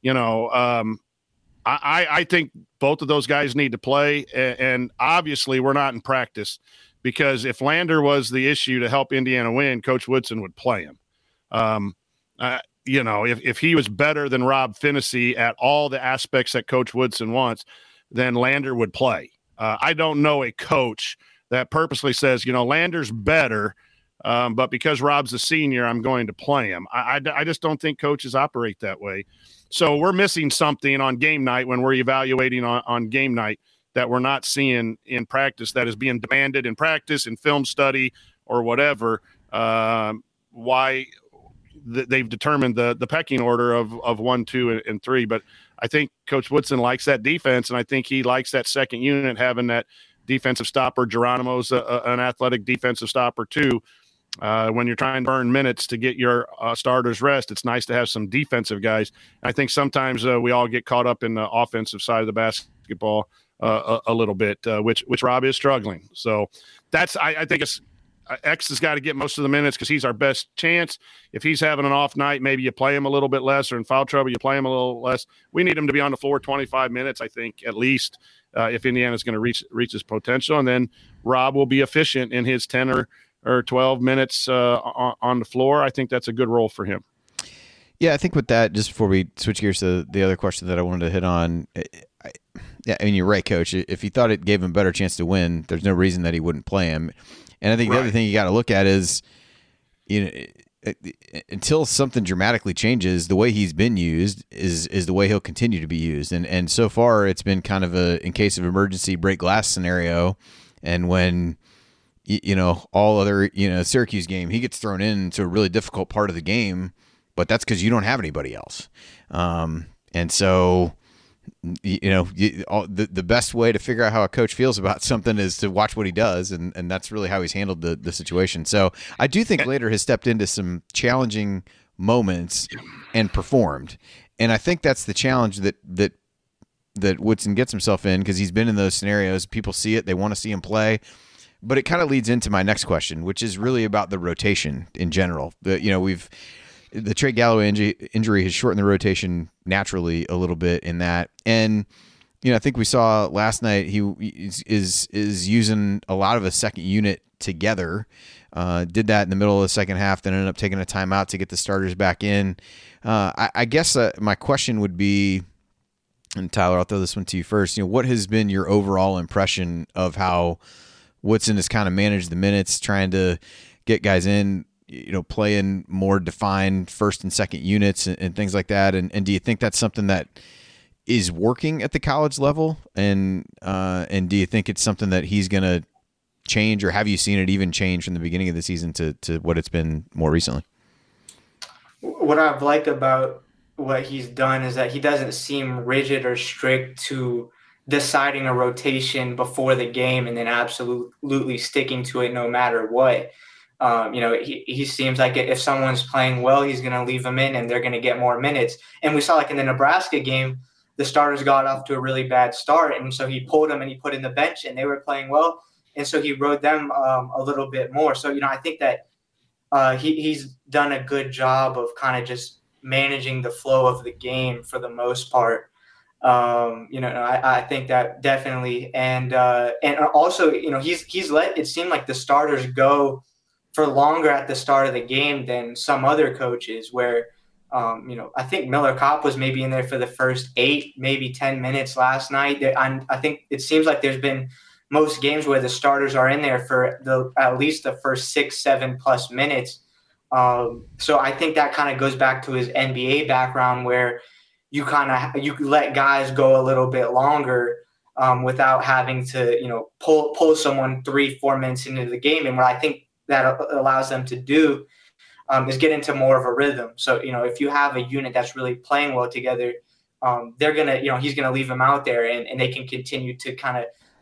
I think both of those guys need to play, and obviously we're not in practice because if Lander was the issue to help Indiana win, Coach Woodson would play him. If he was better than Rob Phinisee at all the aspects that Coach Woodson wants, then Lander would play. I don't know a coach that purposely says, Lander's better, but because Rob's a senior, I'm going to play him. I just don't think coaches operate that way. So we're missing something on game night when we're evaluating on game night that we're not seeing in practice that is being demanded in practice, in film study, or whatever. Why they've determined the pecking order of 1, 2, and 3. But I think Coach Woodson likes that defense, and I think he likes that second unit having that defensive stopper. Geronimo's an athletic defensive stopper too. When you're trying to burn minutes to get your starters rest, it's nice to have some defensive guys. And I think sometimes we all get caught up in the offensive side of the basketball a little bit, which Rob is struggling. So I think it's X has got to get most of the minutes because he's our best chance. If he's having an off night, maybe you play him a little bit less, or in foul trouble, you play him a little less. We need him to be on the floor 25 minutes, I think, at least, if Indiana's going to reach his potential. And then Rob will be efficient in his 10 or 12 minutes on the floor. I think that's a good role for him. Yeah, I think with that, just before we switch gears to the other question that I wanted to hit on, you're right, Coach. If he thought it gave him a better chance to win, there's no reason that he wouldn't play him. And I think the other thing you got to look at is, until something dramatically changes, the way he's been used is the way he'll continue to be used. And so far, it's been kind of in case of emergency, break glass scenario. And when all other Syracuse game, he gets thrown into a really difficult part of the game, but that's because you don't have anybody else. And so, the best way to figure out how a coach feels about something is to watch what he does, and that's really how he's handled the situation. So I do think Lander has stepped into some challenging moments and performed, and I think that's the challenge that Woodson gets himself in, because he's been in those scenarios. People see it, they want to see him play. But it kind of leads into my next question, which is really about the rotation in general. The Trey Galloway injury has shortened the rotation naturally a little bit in that. And, I think we saw last night he is using a lot of a second unit together. Did that in the middle of the second half, then ended up taking a timeout to get the starters back in. I guess my question would be, and Tyler, I'll throw this one to you first. What has been your overall impression of how Woodson has kind of managed the minutes, trying to get guys in, playing more defined first and second units and things like that? And do you think that's something that is working at the college level? And do you think it's something that he's going to change, or have you seen it even change from the beginning of the season to what it's been more recently? What I've liked about what he's done is that he doesn't seem rigid or strict to deciding a rotation before the game and then absolutely sticking to it no matter what. He seems like if someone's playing well, he's going to leave them in and they're going to get more minutes. And we saw, like in the Nebraska game, the starters got off to a really bad start, and so he pulled them and he put in the bench, and they were playing well, and so he rode them a little bit more. So I think that he's done a good job of kind of just managing the flow of the game for the most part. I think that definitely, and also, he's let it seem like the starters go for longer at the start of the game than some other coaches, where, I think Miller Kopp was maybe in there for the first 8, maybe 10 minutes last night. I think it seems like there's been most games where the starters are in there for at least the first 6, 7+ minutes. So I think that kind of goes back to his NBA background, where you let guys go a little bit longer without having to, pull someone 3-4 minutes into the game. And what I think that allows them to do is get into more of a rhythm. So, if you have a unit that's really playing well together, they're going to, he's going to leave them out there and they can continue to kind of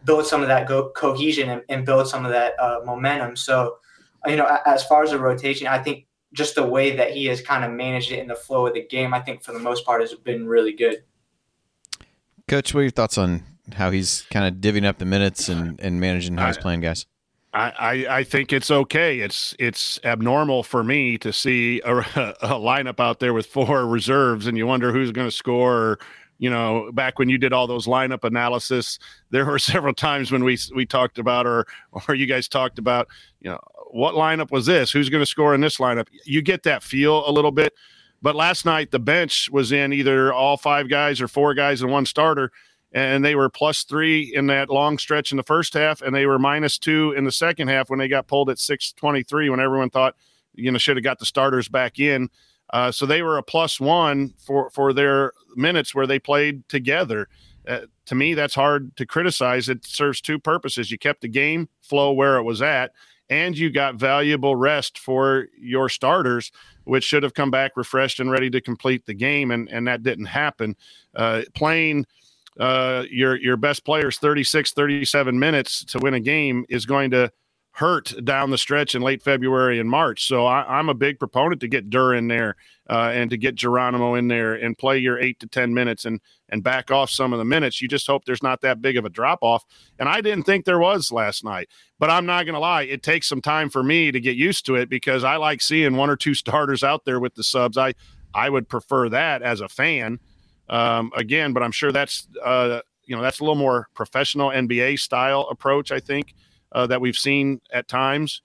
build some of that cohesion and build some of that momentum. So, as far as the rotation, I think just the way that he has kind of managed it in the flow of the game, I think for the most part has been really good. Coach, what are your thoughts on how he's kind of divvying up the minutes and managing how he's playing guys? I think it's okay. It's abnormal for me to see a lineup out there with 4 reserves, and you wonder who's going to score. Or, back when you did all those lineup analysis, there were several times when we talked about, or you guys talked about, what lineup was this? Who's going to score in this lineup? You get that feel a little bit. But last night the bench was in either all 5 guys or 4 guys and 1 starter. And they were +3 in that long stretch in the first half, and they were -2 in the second half when they got pulled at 6:23 when everyone thought, should have got the starters back in. So they were a +1 for their minutes where they played together. To me, that's hard to criticize. It serves 2 purposes. You kept the game flow where it was at, and you got valuable rest for your starters, which should have come back refreshed and ready to complete the game, and that didn't happen. Playing your best players 36, 37 minutes to win a game is going to hurt down the stretch in late February and March. So I'm a big proponent to get Durr in there and to get Geronimo in there and play your 8 to 10 minutes and back off some of the minutes. You just hope there's not that big of a drop-off. And I didn't think there was last night. But I'm not going to lie, it takes some time for me to get used to it because I like seeing 1 or 2 starters out there with the subs. I would prefer that as a fan. Again, but I'm sure that's that's a little more professional NBA style approach, I think, that we've seen at times.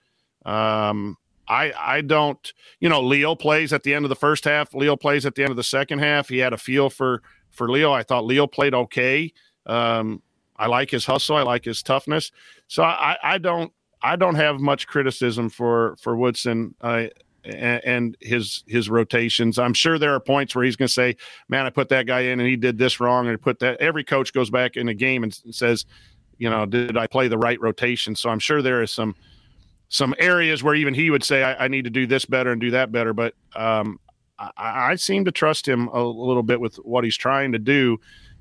I don't, Leo plays at the end of the first half. Leo plays at the end of the second half. He had a feel for Leo. I thought Leo played okay. I like his hustle. I like his toughness. So I don't have much criticism for Woodson and his rotations. I'm sure there are points where he's going to say, man, I put that guy in and he did this wrong. And put that. Every coach goes back in the game and says, did I play the right rotation? So I'm sure there is some areas where even he would say, I need to do this better and do that better. But I seem to trust him a little bit with what he's trying to do.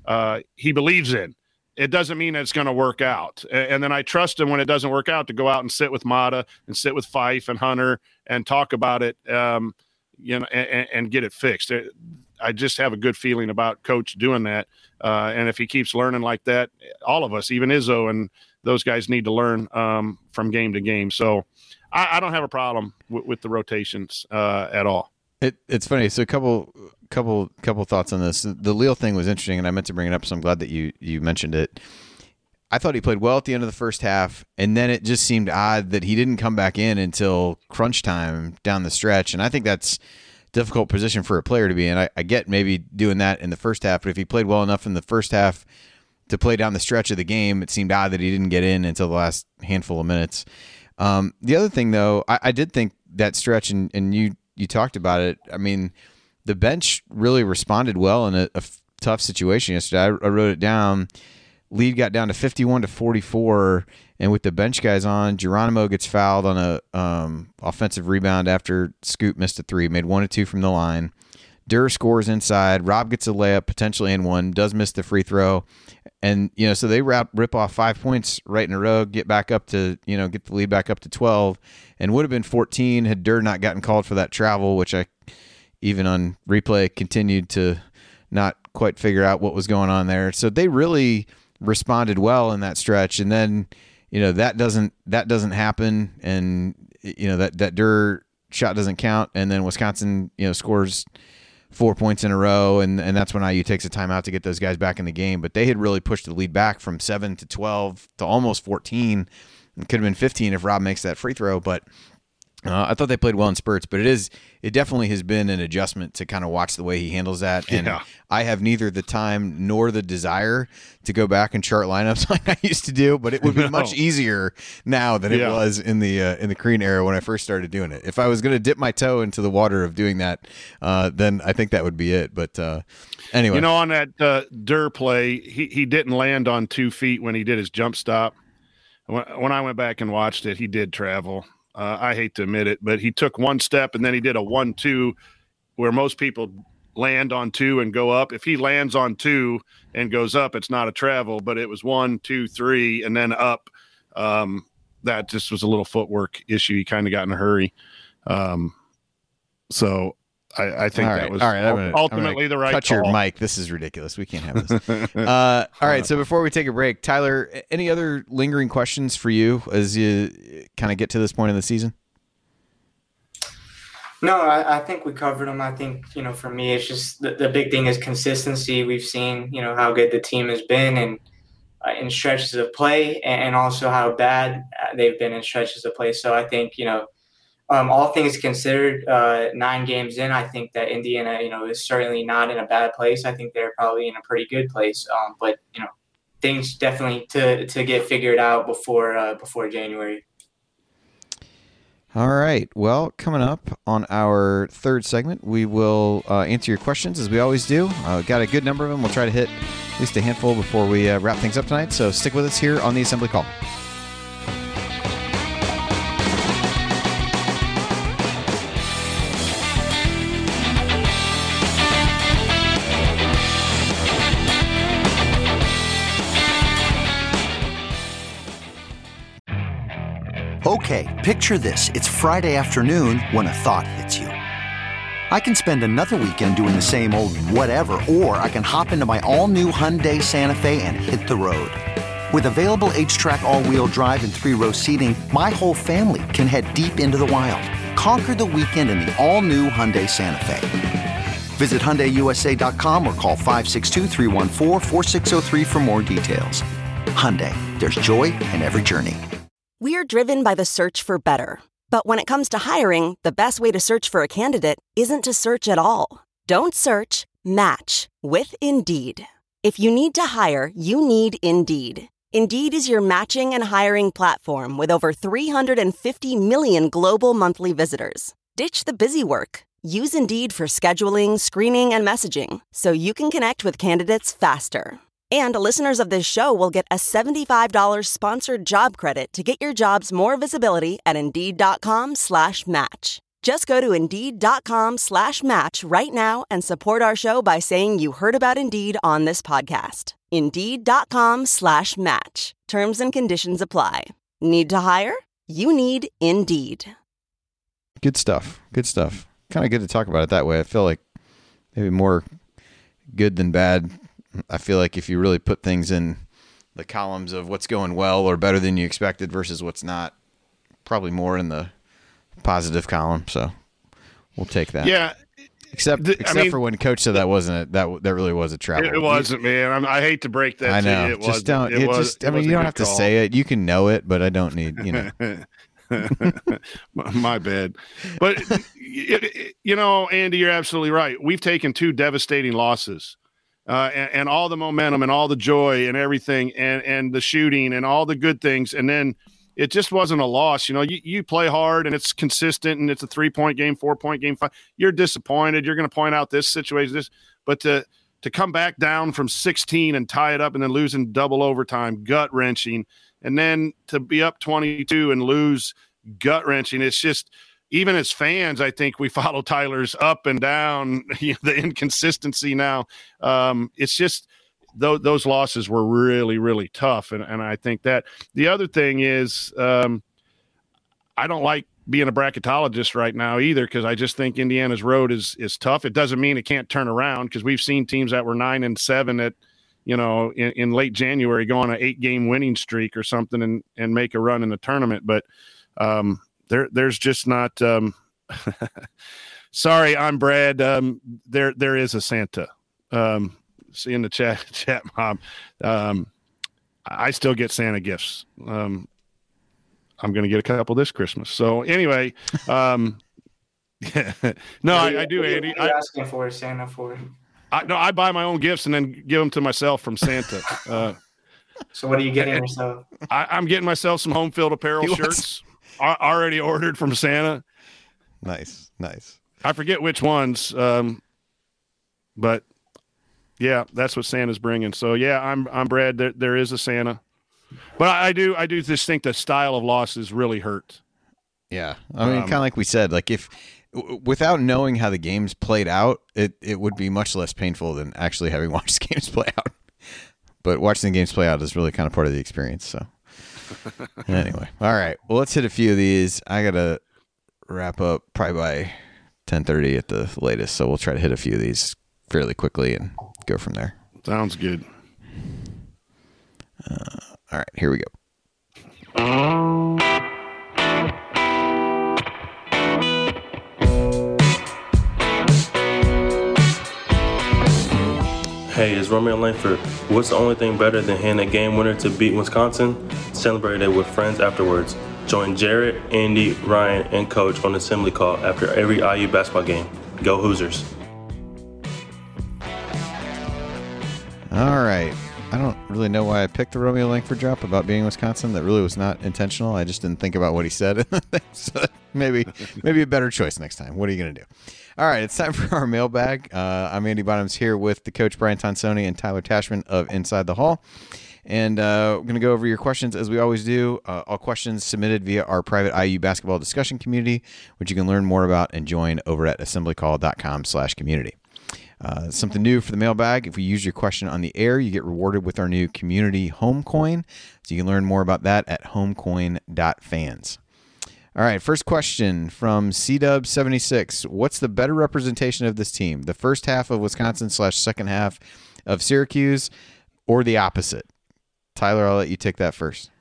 He believes in. It doesn't mean that it's going to work out. And then I trust him when it doesn't work out to go out and sit with Mata and sit with Fife and Hunter and talk about it, and get it fixed. I just have a good feeling about Coach doing that. And if he keeps learning like that, all of us, even Izzo and those guys, need to learn from game to game. So I don't have a problem with the rotations at all. It's funny. So a couple thoughts on this. The Leal thing was interesting, and I meant to bring it up, so I'm glad that you mentioned it. I thought he played well at the end of the first half, and then it just seemed odd that he didn't come back in until crunch time down the stretch, and I think that's a difficult position for a player to be in. I get maybe doing that in the first half, but if he played well enough in the first half to play down the stretch of the game, it seemed odd that he didn't get in until the last handful of minutes. The other thing, though, I did think that stretch, and you talked about it, I mean, the bench really responded well in a tough situation yesterday. I wrote it down. Lead got down to 51-44, and with the bench guys on, Geronimo gets fouled on a offensive rebound after Scoot missed a 3, made 1 of 2 from the line. Durr scores inside. Rob gets a layup, potentially in 1, does miss the free throw. And, so they rip off 5 points right in a row, get back up to, get the lead back up to 12, and would have been 14 had Durr not gotten called for that travel, which I, even on replay, continued to not quite figure out what was going on there. So they really responded well in that stretch. And then, that doesn't happen. And, that Durr shot doesn't count. And then Wisconsin, scores 4 points in a row, and that's when IU takes a timeout to get those guys back in the game. But they had really pushed the lead back from 7 to 12 to almost 14. It could have been 15 if Rob makes that free throw. But I thought they played well in spurts. But it definitely has been an adjustment to kind of watch the way he handles that. And I have neither the time nor the desire to go back and chart lineups like I used to do. But it would be much easier now than it was in the Crean era when I first started doing it. If I was going to dip my toe into the water of doing that, then I think that would be it. But anyway, on that Durr play, he didn't land on 2 feet when he did his jump stop. When I went back and watched it, he did travel. I hate to admit it, but he took 1 step and then he did a 1-2 where most people land on 2 and go up. If he lands on 2 and goes up, it's not a travel, but it was 1, 2, 3, and then up. That just was a little footwork issue. He kind of got in a hurry. So I think that was ultimately the right cut call. Your mic. This is ridiculous. We can't have this. All right. So before we take a break, Tyler, any other lingering questions for you as you kind of get to this point in the season? No, I think we covered them. I think, for me, it's just the big thing is consistency. We've seen, how good the team has been and in stretches of play, and also how bad they've been in stretches of play. So I think, all things considered, 9 games in, I think that Indiana, is certainly not in a bad place. I think they're probably in a pretty good place. But things definitely to get figured out before January. All right. Well, coming up on our third segment, we will answer your questions as we always do. Got a good number of them. We'll try to hit at least a handful before we wrap things up tonight. So stick with us here on the Assembly Call. Okay, picture this. It's Friday afternoon when a thought hits you. I can spend another weekend doing the same old whatever, or I can hop into my all-new Hyundai Santa Fe and hit the road. With available H-Track all-wheel drive and 3-row seating, my whole family can head deep into the wild. Conquer the weekend in the all-new Hyundai Santa Fe. Visit HyundaiUSA.com or call 562-314-4603 for more details. Hyundai, there's joy in every journey. We're driven by the search for better. But when it comes to hiring, the best way to search for a candidate isn't to search at all. Don't search, match with Indeed. If you need to hire, you need Indeed. Indeed is your matching and hiring platform with over 350 million global monthly visitors. Ditch the busy work. Use Indeed for scheduling, screening, and messaging so you can connect with candidates faster. And listeners of this show will get a $75 sponsored job credit to get your jobs more visibility at Indeed.com/match. Just go to Indeed.com/match right now and support our show by saying you heard about Indeed on this podcast. Indeed.com/match. Terms and conditions apply. Need to hire? You need Indeed. Good stuff. Good stuff. Kind of good to talk about it that way. I feel like maybe more good than bad. I feel like if you really put things in the columns of what's going well or better than you expected versus what's not, probably more in the positive column. So we'll take that. Yeah. Except for when Coach said that wasn't it. That really was a travel. It wasn't, man. I hate to break that. I know. To you. Just don't. You don't have to say it. You can know it, but I don't need. My bad. But Andy, you're absolutely right. We've taken 2 devastating losses. And all the momentum and all the joy and everything and the shooting and all the good things. And then it just wasn't a loss. You play hard and it's consistent and it's a 3-point game, 4-point game. You're disappointed. You're going to point out this situation, but to come back down from 16 and tie it up and then lose in double overtime, gut wrenching. And then to be up 22 and lose, gut wrenching. It's just, even as fans, I think we follow Tyler's up and down, the inconsistency now. It's just those losses were really, really tough. And I think that the other thing is I don't like being a bracketologist right now either, because I just think Indiana's road is tough. It doesn't mean it can't turn around, because we've seen teams that were 9-7 at, in late January go on an 8-game winning streak or something and make a run in the tournament. But there's just not sorry, I'm Brad. There is a Santa. See in the chat mob. I still get Santa gifts. I'm going to get a couple this Christmas. So anyway, no, I do, Andy. What are you asking for Santa for? I buy my own gifts and then give them to myself from Santa. So what are you getting yourself? I'm getting myself some home field apparel shirts. Already ordered from Santa. Nice. I forget which ones, but yeah, that's what Santa's bringing. So yeah, I'm Brad. There is a Santa, but I do just think the style of losses really hurt. Yeah, I mean, kind of like we said, like if without knowing how the games played out, it would be much less painful than actually having watched games play out. But watching the games play out is really kind of part of the experience. So anyway, all right. Well, let's hit a few of these. I got to wrap up probably by 10:30 at the latest. So we'll try to hit a few of these fairly quickly and go from there. Sounds good. All right, here we go. Hey, it's Romeo Langford. What's the only thing better than hitting a game winner to beat Wisconsin? Celebrate it with friends afterwards. Join Jarrett, Andy, Ryan, and Coach on assembly call after every IU basketball game. Go Hoosiers. All right. I don't really know why I picked the Romeo Langford drop about being Wisconsin. That really was not intentional. I just didn't think about what he said. So maybe a better choice next time. What are you going to do? All right, it's time for our mailbag. I'm Andy Bottoms here with the coach Brian Tonsoni and Tyler Tashman of Inside the Hall. And we're going to go over your questions as we always do. All questions submitted via our private IU basketball discussion community, which you can learn more about and join over at assemblycall.com/community. Something new for the mailbag. If we use your question on the air, you get rewarded with our new community home coin. So you can learn more about that at homecoin.fans. All right, first question from CW76. What's the better representation of this team? The first half of Wisconsin / second half of Syracuse, or the opposite? Tyler, I'll let you take that first.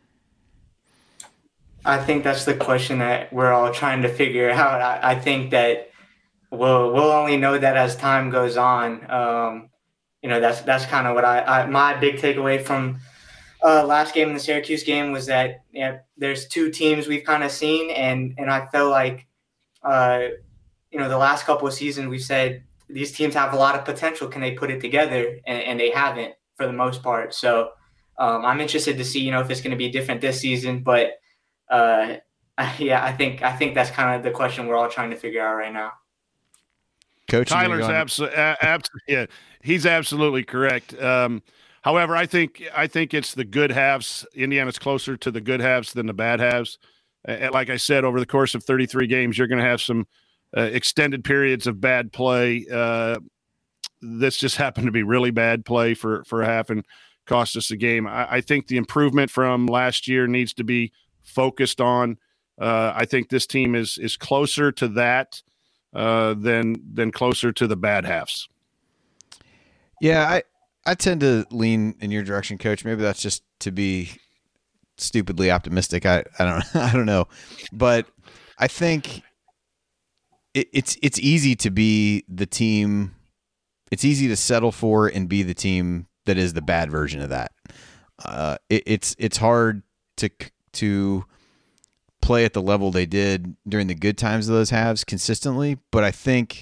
I think that's the question that we're all trying to figure out. I think that we'll only know that as time goes on. That's kind of what my big takeaway from last game in the Syracuse game was that there's two teams we've kind of seen, and I feel like the last couple of seasons we've said these teams have a lot of potential. Can they put it together? And they haven't for the most part. So I'm interested to see if it's going to be different this season. But I think that's kind of the question we're all trying to figure out right now. Coach Tyler's absolutely he's absolutely correct. However, I think it's the good halves. Indiana's closer to the good halves than the bad halves. And like I said, over the course of 33 games, you're going to have some extended periods of bad play. This just happened to be really bad play for a half and cost us a game. I think the improvement from last year needs to be focused on. I think this team is closer to that than closer to the bad halves. Yeah, I tend to lean in your direction, Coach. Maybe that's just to be stupidly optimistic. I don't know, but I think it's easy to be the team. It's easy to settle for and be the team that is the bad version of that. It's hard to play at the level they did during the good times of those halves consistently, but I think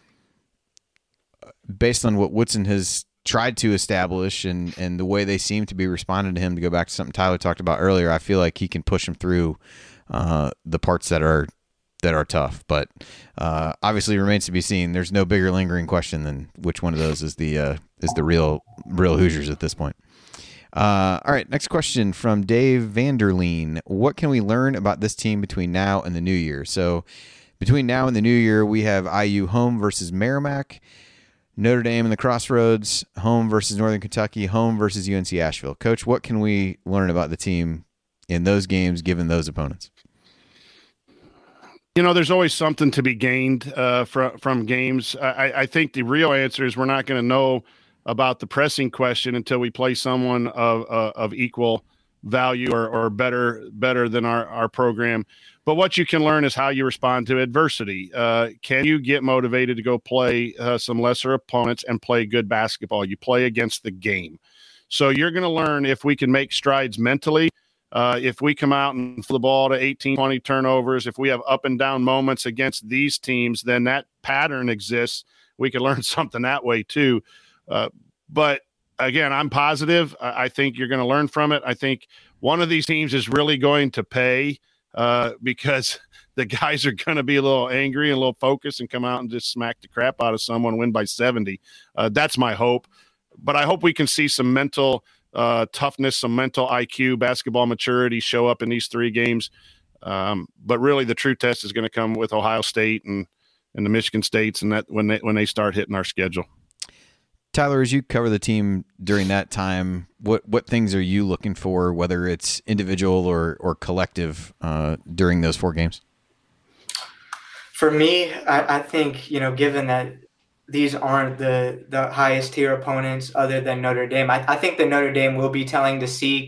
based on what Woodson has tried to establish and the way they seem to be responding to him, to go back to something Tyler talked about earlier, I feel like he can push him through the parts that are tough. But obviously remains to be seen. There's no bigger lingering question than which one of those is the real Hoosiers at this point. All right, next question from Dave Vanderleen. What can we learn about this team between now and the new year? So between now and the new year, we have IU home versus Merrimack, Notre Dame in the Crossroads, home versus Northern Kentucky, home versus UNC Asheville. Coach, what can we learn about the team in those games given those opponents? There's always something to be gained from games. I think the real answer is we're not going to know about the pressing question until we play someone of equal value or better than our program. But what you can learn is how you respond to adversity. Can you get motivated to go play some lesser opponents and play good basketball? You play against the game. So you're going to learn if we can make strides mentally, if we come out and flip the ball to 18, 20 turnovers, if we have up and down moments against these teams, then that pattern exists. We can learn something that way too. But again, I'm positive. I think you're going to learn from it. I think one of these teams is really going to pay because the guys are going to be a little angry and a little focused and come out and just smack the crap out of someone, win by 70. That's my hope. But I hope we can see some mental toughness, some mental IQ, basketball maturity show up in these three games. But really the true test is going to come with Ohio State. And and the Michigan States, and that when they start hitting our schedule. Tyler, as you cover the team during that time, what things are you looking for, whether it's individual or collective, during those 4 games? For me, I think, given that these aren't the highest tier opponents other than Notre Dame, I think that Notre Dame will be telling to see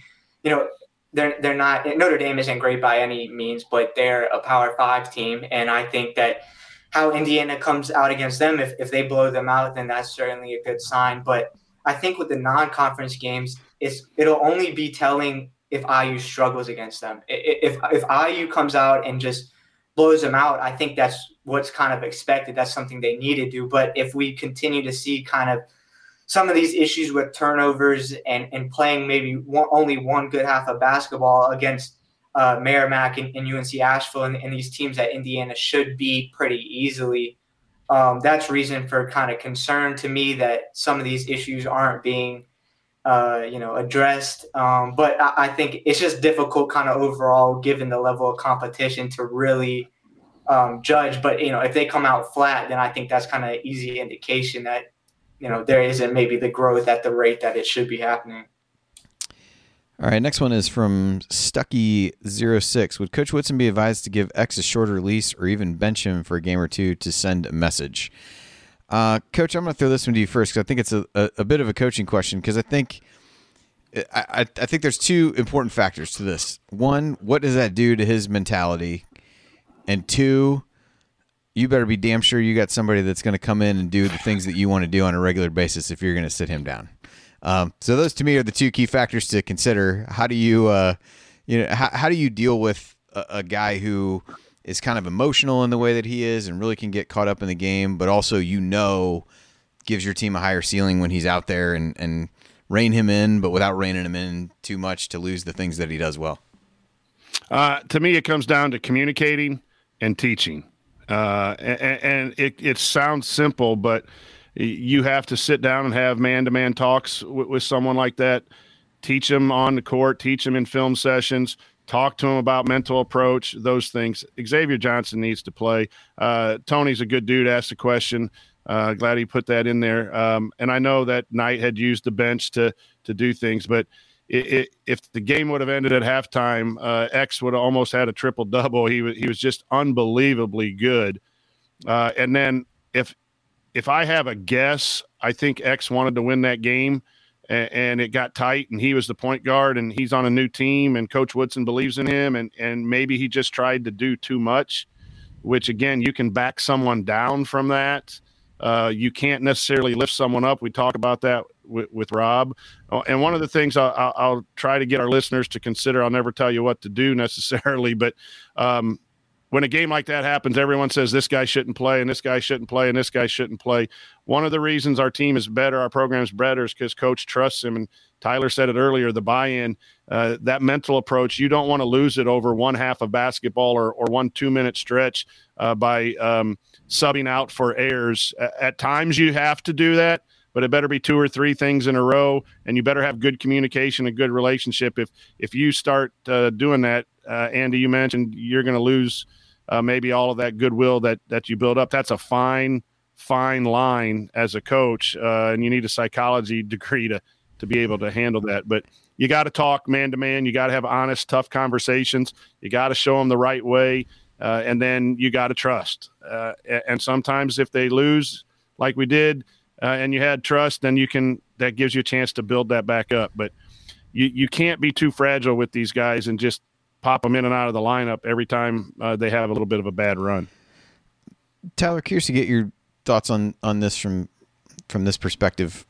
they're not, Notre Dame isn't great by any means, but they're a Power 5 team. And I think that how Indiana comes out against them, if they blow them out, then that's certainly a good sign. But I think with the non-conference games, it'll only be telling if IU struggles against them. If IU comes out and just blows them out, I think that's what's kind of expected. That's something they need to do. But if we continue to see kind of some of these issues with turnovers and playing maybe only one good half of basketball against Merrimack and UNC Asheville and these teams that Indiana should beat pretty easily, that's reason for kind of concern to me that some of these issues aren't being addressed. But I think it's just difficult kind of overall given the level of competition to really judge. But, if they come out flat, then I think that's kind of an easy indication that, there isn't maybe the growth at the rate that it should be happening. All right, next one is from Stucky06. Would Coach Woodson be advised to give X a shorter lease or even bench him for a game or two to send a message? Coach, I'm going to throw this one to you first because I think it's a bit of a coaching question because I think there's 2 important factors to this. 1, what does that do to his mentality? And 2, you better be damn sure you got somebody that's going to come in and do the things that you want to do on a regular basis if you're going to sit him down. So those to me are the 2 key factors to consider. How do you, how do you deal with a guy who is kind of emotional in the way that he is and really can get caught up in the game, but also gives your team a higher ceiling when he's out there and rein him in, but without reining him in too much to lose the things that he does well? To me, it comes down to communicating and teaching. And it sounds simple, but you have to sit down and have man-to-man talks with someone like that. Teach them on the court, teach them in film sessions, talk to them about mental approach, those things. Xavier Johnson needs to play. Tony's a good dude, asked the question. Glad he put that in there. And I know that Knight had used the bench to do things, but if the game would have ended at halftime, X would have almost had a triple-double. He was just unbelievably good. And then if I have a guess, I think X wanted to win that game, and it got tight, and he was the point guard, and he's on a new team, and Coach Woodson believes in him, and maybe he just tried to do too much, which, again, you can back someone down from that. You can't necessarily lift someone up. We talk about that with Rob. And one of the things I'll try to get our listeners to consider, I'll never tell you what to do necessarily, but when a game like that happens, everyone says this guy shouldn't play and this guy shouldn't play and this guy shouldn't play. One of the reasons our team is better, our program's better, is because Coach trusts him. And Tyler said it earlier, the buy-in, that mental approach, you don't want to lose it over one half of basketball or 1 2-minute stretch by subbing out for errors. At times you have to do that, but it better be 2 or 3 things in a row, and you better have good communication, a good relationship. If you start doing that, Andy, you mentioned you're going to lose maybe all of that goodwill that you build up. That's a fine line as a coach, and you need a psychology degree to be able to handle that. But you got to talk man to man. You got to have honest, tough conversations. You got to show them the right way, and then you got to trust. And sometimes if they lose, like we did, and you had trust, then that gives you a chance to build that back up. But you can't be too fragile with these guys and just pop them in and out of the lineup every time they have a little bit of a bad run. Tyler, curious to get your thoughts on this from this perspective.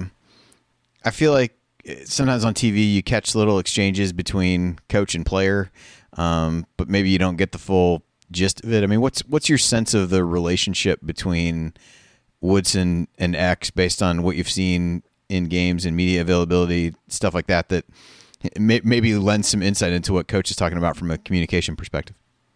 I feel like sometimes on TV you catch little exchanges between coach and player, but maybe you don't get the full gist of it. I mean, what's your sense of the relationship between Woodson and X based on what you've seen in games and media availability, stuff like that maybe lends some insight into what Coach is talking about from a communication perspective?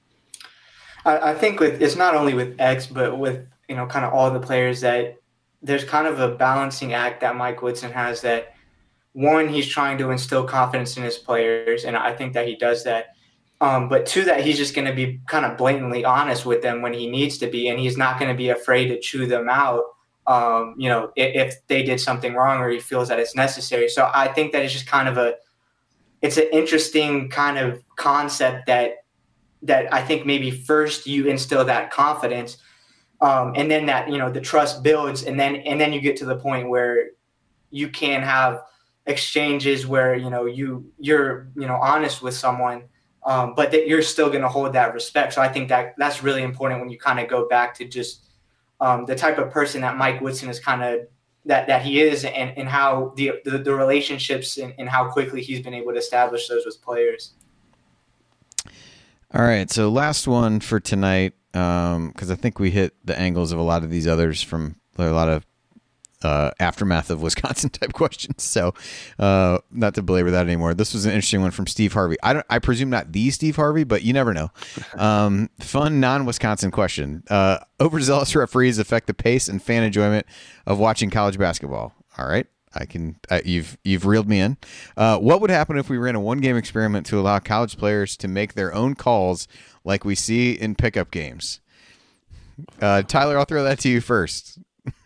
I think it's not only with X, but with kind of all the players, that there's kind of a balancing act that Mike Woodson has. That one, he's trying to instill confidence in his players, and I think that he does that. But to that, he's just going to be kind of blatantly honest with them when he needs to be, and he's not going to be afraid to chew them out, if they did something wrong or he feels that it's necessary. So I think that it's just kind of it's an interesting kind of concept that I think maybe first you instill that confidence, and then that, the trust builds, and then you get to the point where you can have exchanges where, you're honest with someone, but that you're still going to hold that respect. So I think that's really important when you kind of go back to just the type of person that Mike Woodson is kind of that he is, and how the relationships and how quickly he's been able to establish those with players. All right, so last one for tonight, because I think we hit the angles of a lot of these others from a lot of aftermath of Wisconsin type questions. So not to belabor that anymore. This was an interesting one from Steve Harvey. I presume not the Steve Harvey, but you never know. Fun non-Wisconsin question. Overzealous referees affect the pace and fan enjoyment of watching college basketball. All right. You've reeled me in. What would happen if we ran a one-game experiment to allow college players to make their own calls like we see in pickup games? Tyler, I'll throw that to you first.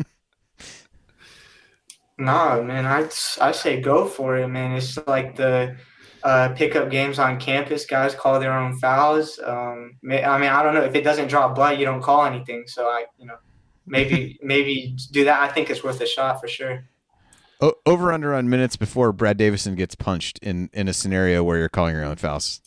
Nah, man, I say go for it, man. It's like the pickup games on campus. Guys call their own fouls. I mean, I don't know. If it doesn't draw blood, you don't call anything. So maybe do that. I think it's worth a shot for sure. Over under on minutes before Brad Davison gets punched in a scenario where you're calling your own fouls.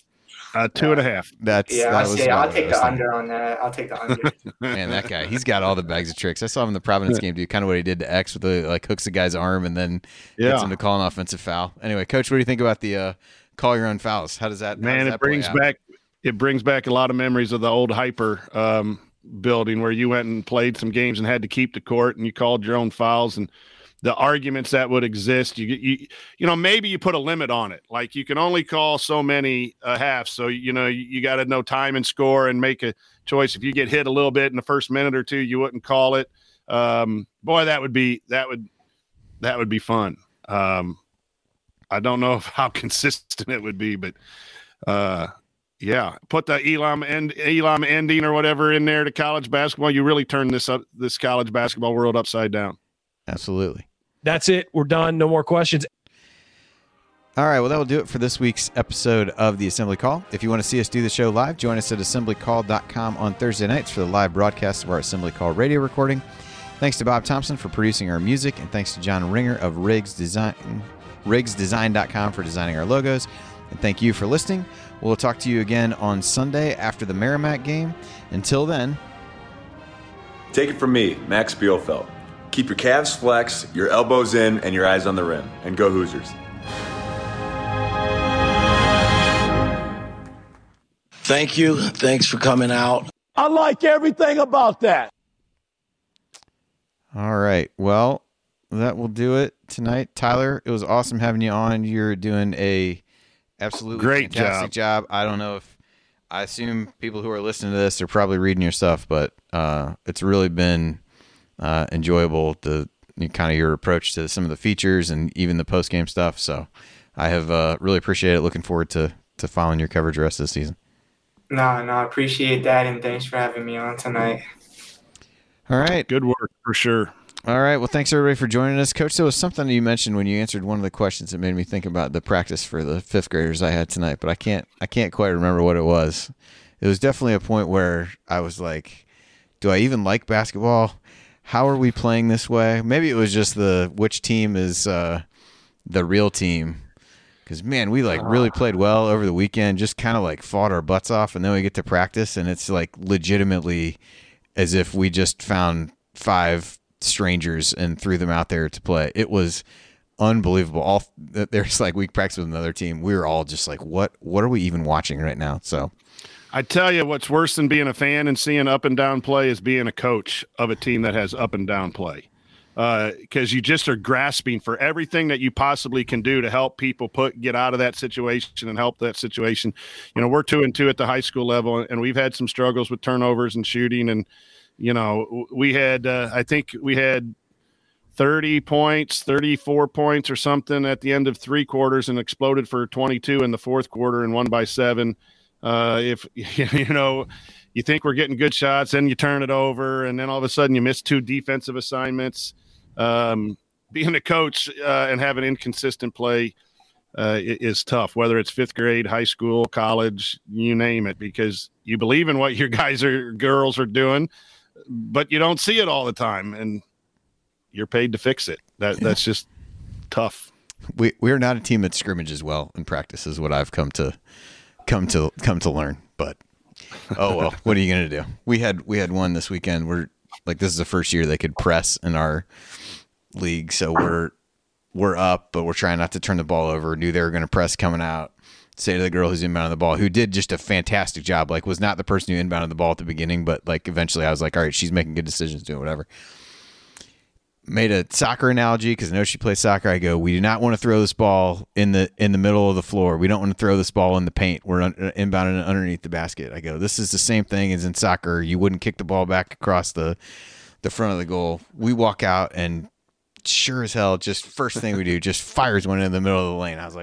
2.5. I'll take the under on that. I'll take the under. Man, that guy, he's got all the bags of tricks. I saw him in the Providence game do kind of what he did to X with the hooks a guy's arm and then gets him to call an offensive foul. Anyway, Coach, what do you think about the call your own fouls? How does that? It brings back a lot of memories of the old Hyper building where you went and played some games and had to keep the court and you called your own fouls and the arguments that would exist. Maybe you put a limit on it. Like you can only call so many halves. So, you got to know time and score and make a choice. If you get hit a little bit in the first minute or two, you wouldn't call it. Boy, that would be fun. I don't know how consistent it would be, but put the Elam ending or whatever in there to college basketball. You really turn this college basketball world upside down. Absolutely. That's it. We're done. No more questions. All right. Well, that will do it for this week's episode of the Assembly Call. If you want to see us do the show live, join us at assemblycall.com on Thursday nights for the live broadcast of our Assembly Call radio recording. Thanks to Bob Thompson for producing our music, and thanks to John Ringer of RiggsDesign.com for designing our logos. And thank you for listening. We'll talk to you again on Sunday after the Merrimack game. Until then, take it from me, Max Bielfeldt. Keep your calves flexed, your elbows in, and your eyes on the rim. And go Hoosiers. Thank you. Thanks for coming out. I like everything about that. All right. Well, that will do it tonight. Tyler, it was awesome having you on. You're doing a absolutely great fantastic job. I don't know if I assume people who are listening to this are probably reading your stuff, but it's really been enjoyable to kind of your approach to some of the features and even the post game stuff. So I have really appreciated it. Looking forward to following your coverage the rest of the season. No, I appreciate that, and thanks for having me on tonight. All right, good work for sure. All right, well, thanks everybody for joining us, Coach. There was something you mentioned when you answered one of the questions that made me think about the practice for the fifth graders I had tonight, but I can't quite remember what it was. It was definitely a point where I was like, do I even like basketball? How are we playing this way? Maybe it was just which team is the real team. Because, man, we really played well over the weekend, just kind of fought our butts off, and then we get to practice, and it's legitimately as if we just found 5 strangers and threw them out there to play. It was unbelievable. There's we practiced with another team. We were all just what are we even watching right now? So I tell you, what's worse than being a fan and seeing up and down play is being a coach of a team that has up and down play. Because you just are grasping for everything that you possibly can do to help people get out of that situation and help that situation. We're 2-2 at the high school level, and we've had some struggles with turnovers and shooting. And, we had, I think we had 30 points, 34 points or something at the end of 3 quarters and exploded for 22 in the fourth quarter and won by 7. If you think we're getting good shots, then you turn it over, and then all of a sudden you miss 2 defensive assignments. Being a coach and having inconsistent play is tough, whether it's 5th grade, high school, college, you name it, because you believe in what your guys or girls are doing, but you don't see it all the time, and you're paid to fix it. That's just tough. We're not a team that scrimmages well in practice, is what I've come to learn. But oh well, what are you gonna do? We had one this weekend. This is the first year they could press in our league, so we're up, but we're trying not to turn the ball over. Knew they were going to press coming out. Say to the girl who's inbounding the ball, who did just a fantastic job. Was not the person who inbounded the ball at the beginning, but eventually I was like, all right, she's making good decisions, doing whatever. Made a soccer analogy because I know she plays soccer. I go, we do not want to throw this ball in the middle of the floor. We don't want to throw this ball in the paint. We're inbounding it underneath the basket. I go, this is the same thing as in soccer. You wouldn't kick the ball back across the front of the goal. We walk out and sure as hell, just first thing we do, just fires one in the middle of the lane. I was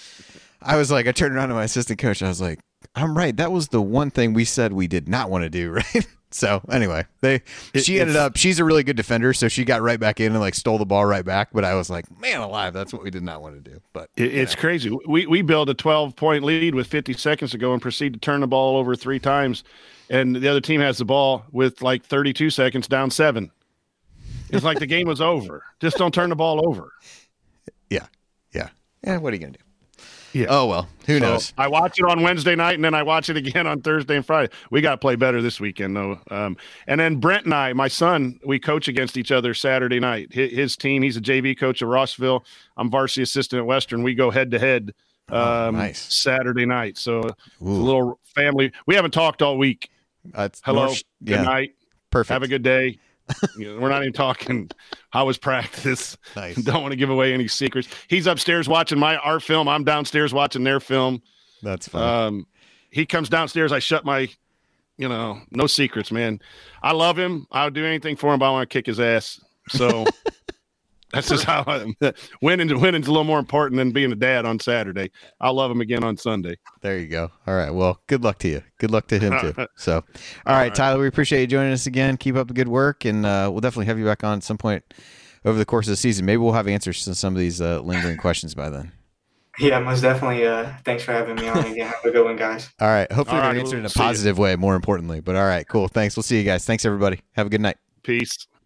like, I turned around to my assistant coach. I was like, I'm right. That was the one thing we said we did not want to do, right? So anyway, she's a really good defender, so she got right back in and stole the ball right back. But I was like, man alive, that's what we did not want to do. But it's crazy. We build a 12-point lead with 50 seconds to go and proceed to turn the ball over 3 times, and the other team has the ball with 32 seconds, down 7. It's like the game was over. Just don't turn the ball over. Yeah. What are you gonna do? Yeah. Oh well, who knows? I watch it on Wednesday night, and then I watch it again on Thursday and Friday. We got to play better this weekend, though. And then Brent and I, my son, we coach against each other Saturday night. His team, he's a JV coach at Rossville. I'm varsity assistant at Western. We go head to head nice. Saturday night. So a little family. We haven't talked all week. Hello. Good night. Perfect. Have a good day. We're not even talking how was practice. Nice. Don't want to give away any secrets. He's upstairs watching our film. I'm downstairs watching their film. That's fine. He comes downstairs. I shut my, no secrets, man. I love him. I'll do anything for him, but I want to kick his ass. So that's just how winning's a little more important than being a dad on Saturday. I'll love him again on Sunday. There you go. All right. Well, good luck to you. Good luck to him too. So, all right, Tyler, we appreciate you joining us again. Keep up the good work, and we'll definitely have you back on at some point over the course of the season. Maybe we'll have answers to some of these lingering questions by then. Yeah, most definitely. Thanks for having me on again. Have a good one, guys. All right. Hopefully they're answered in a positive way, more importantly. But all right, cool. Thanks. We'll see you guys. Thanks, everybody. Have a good night. Peace.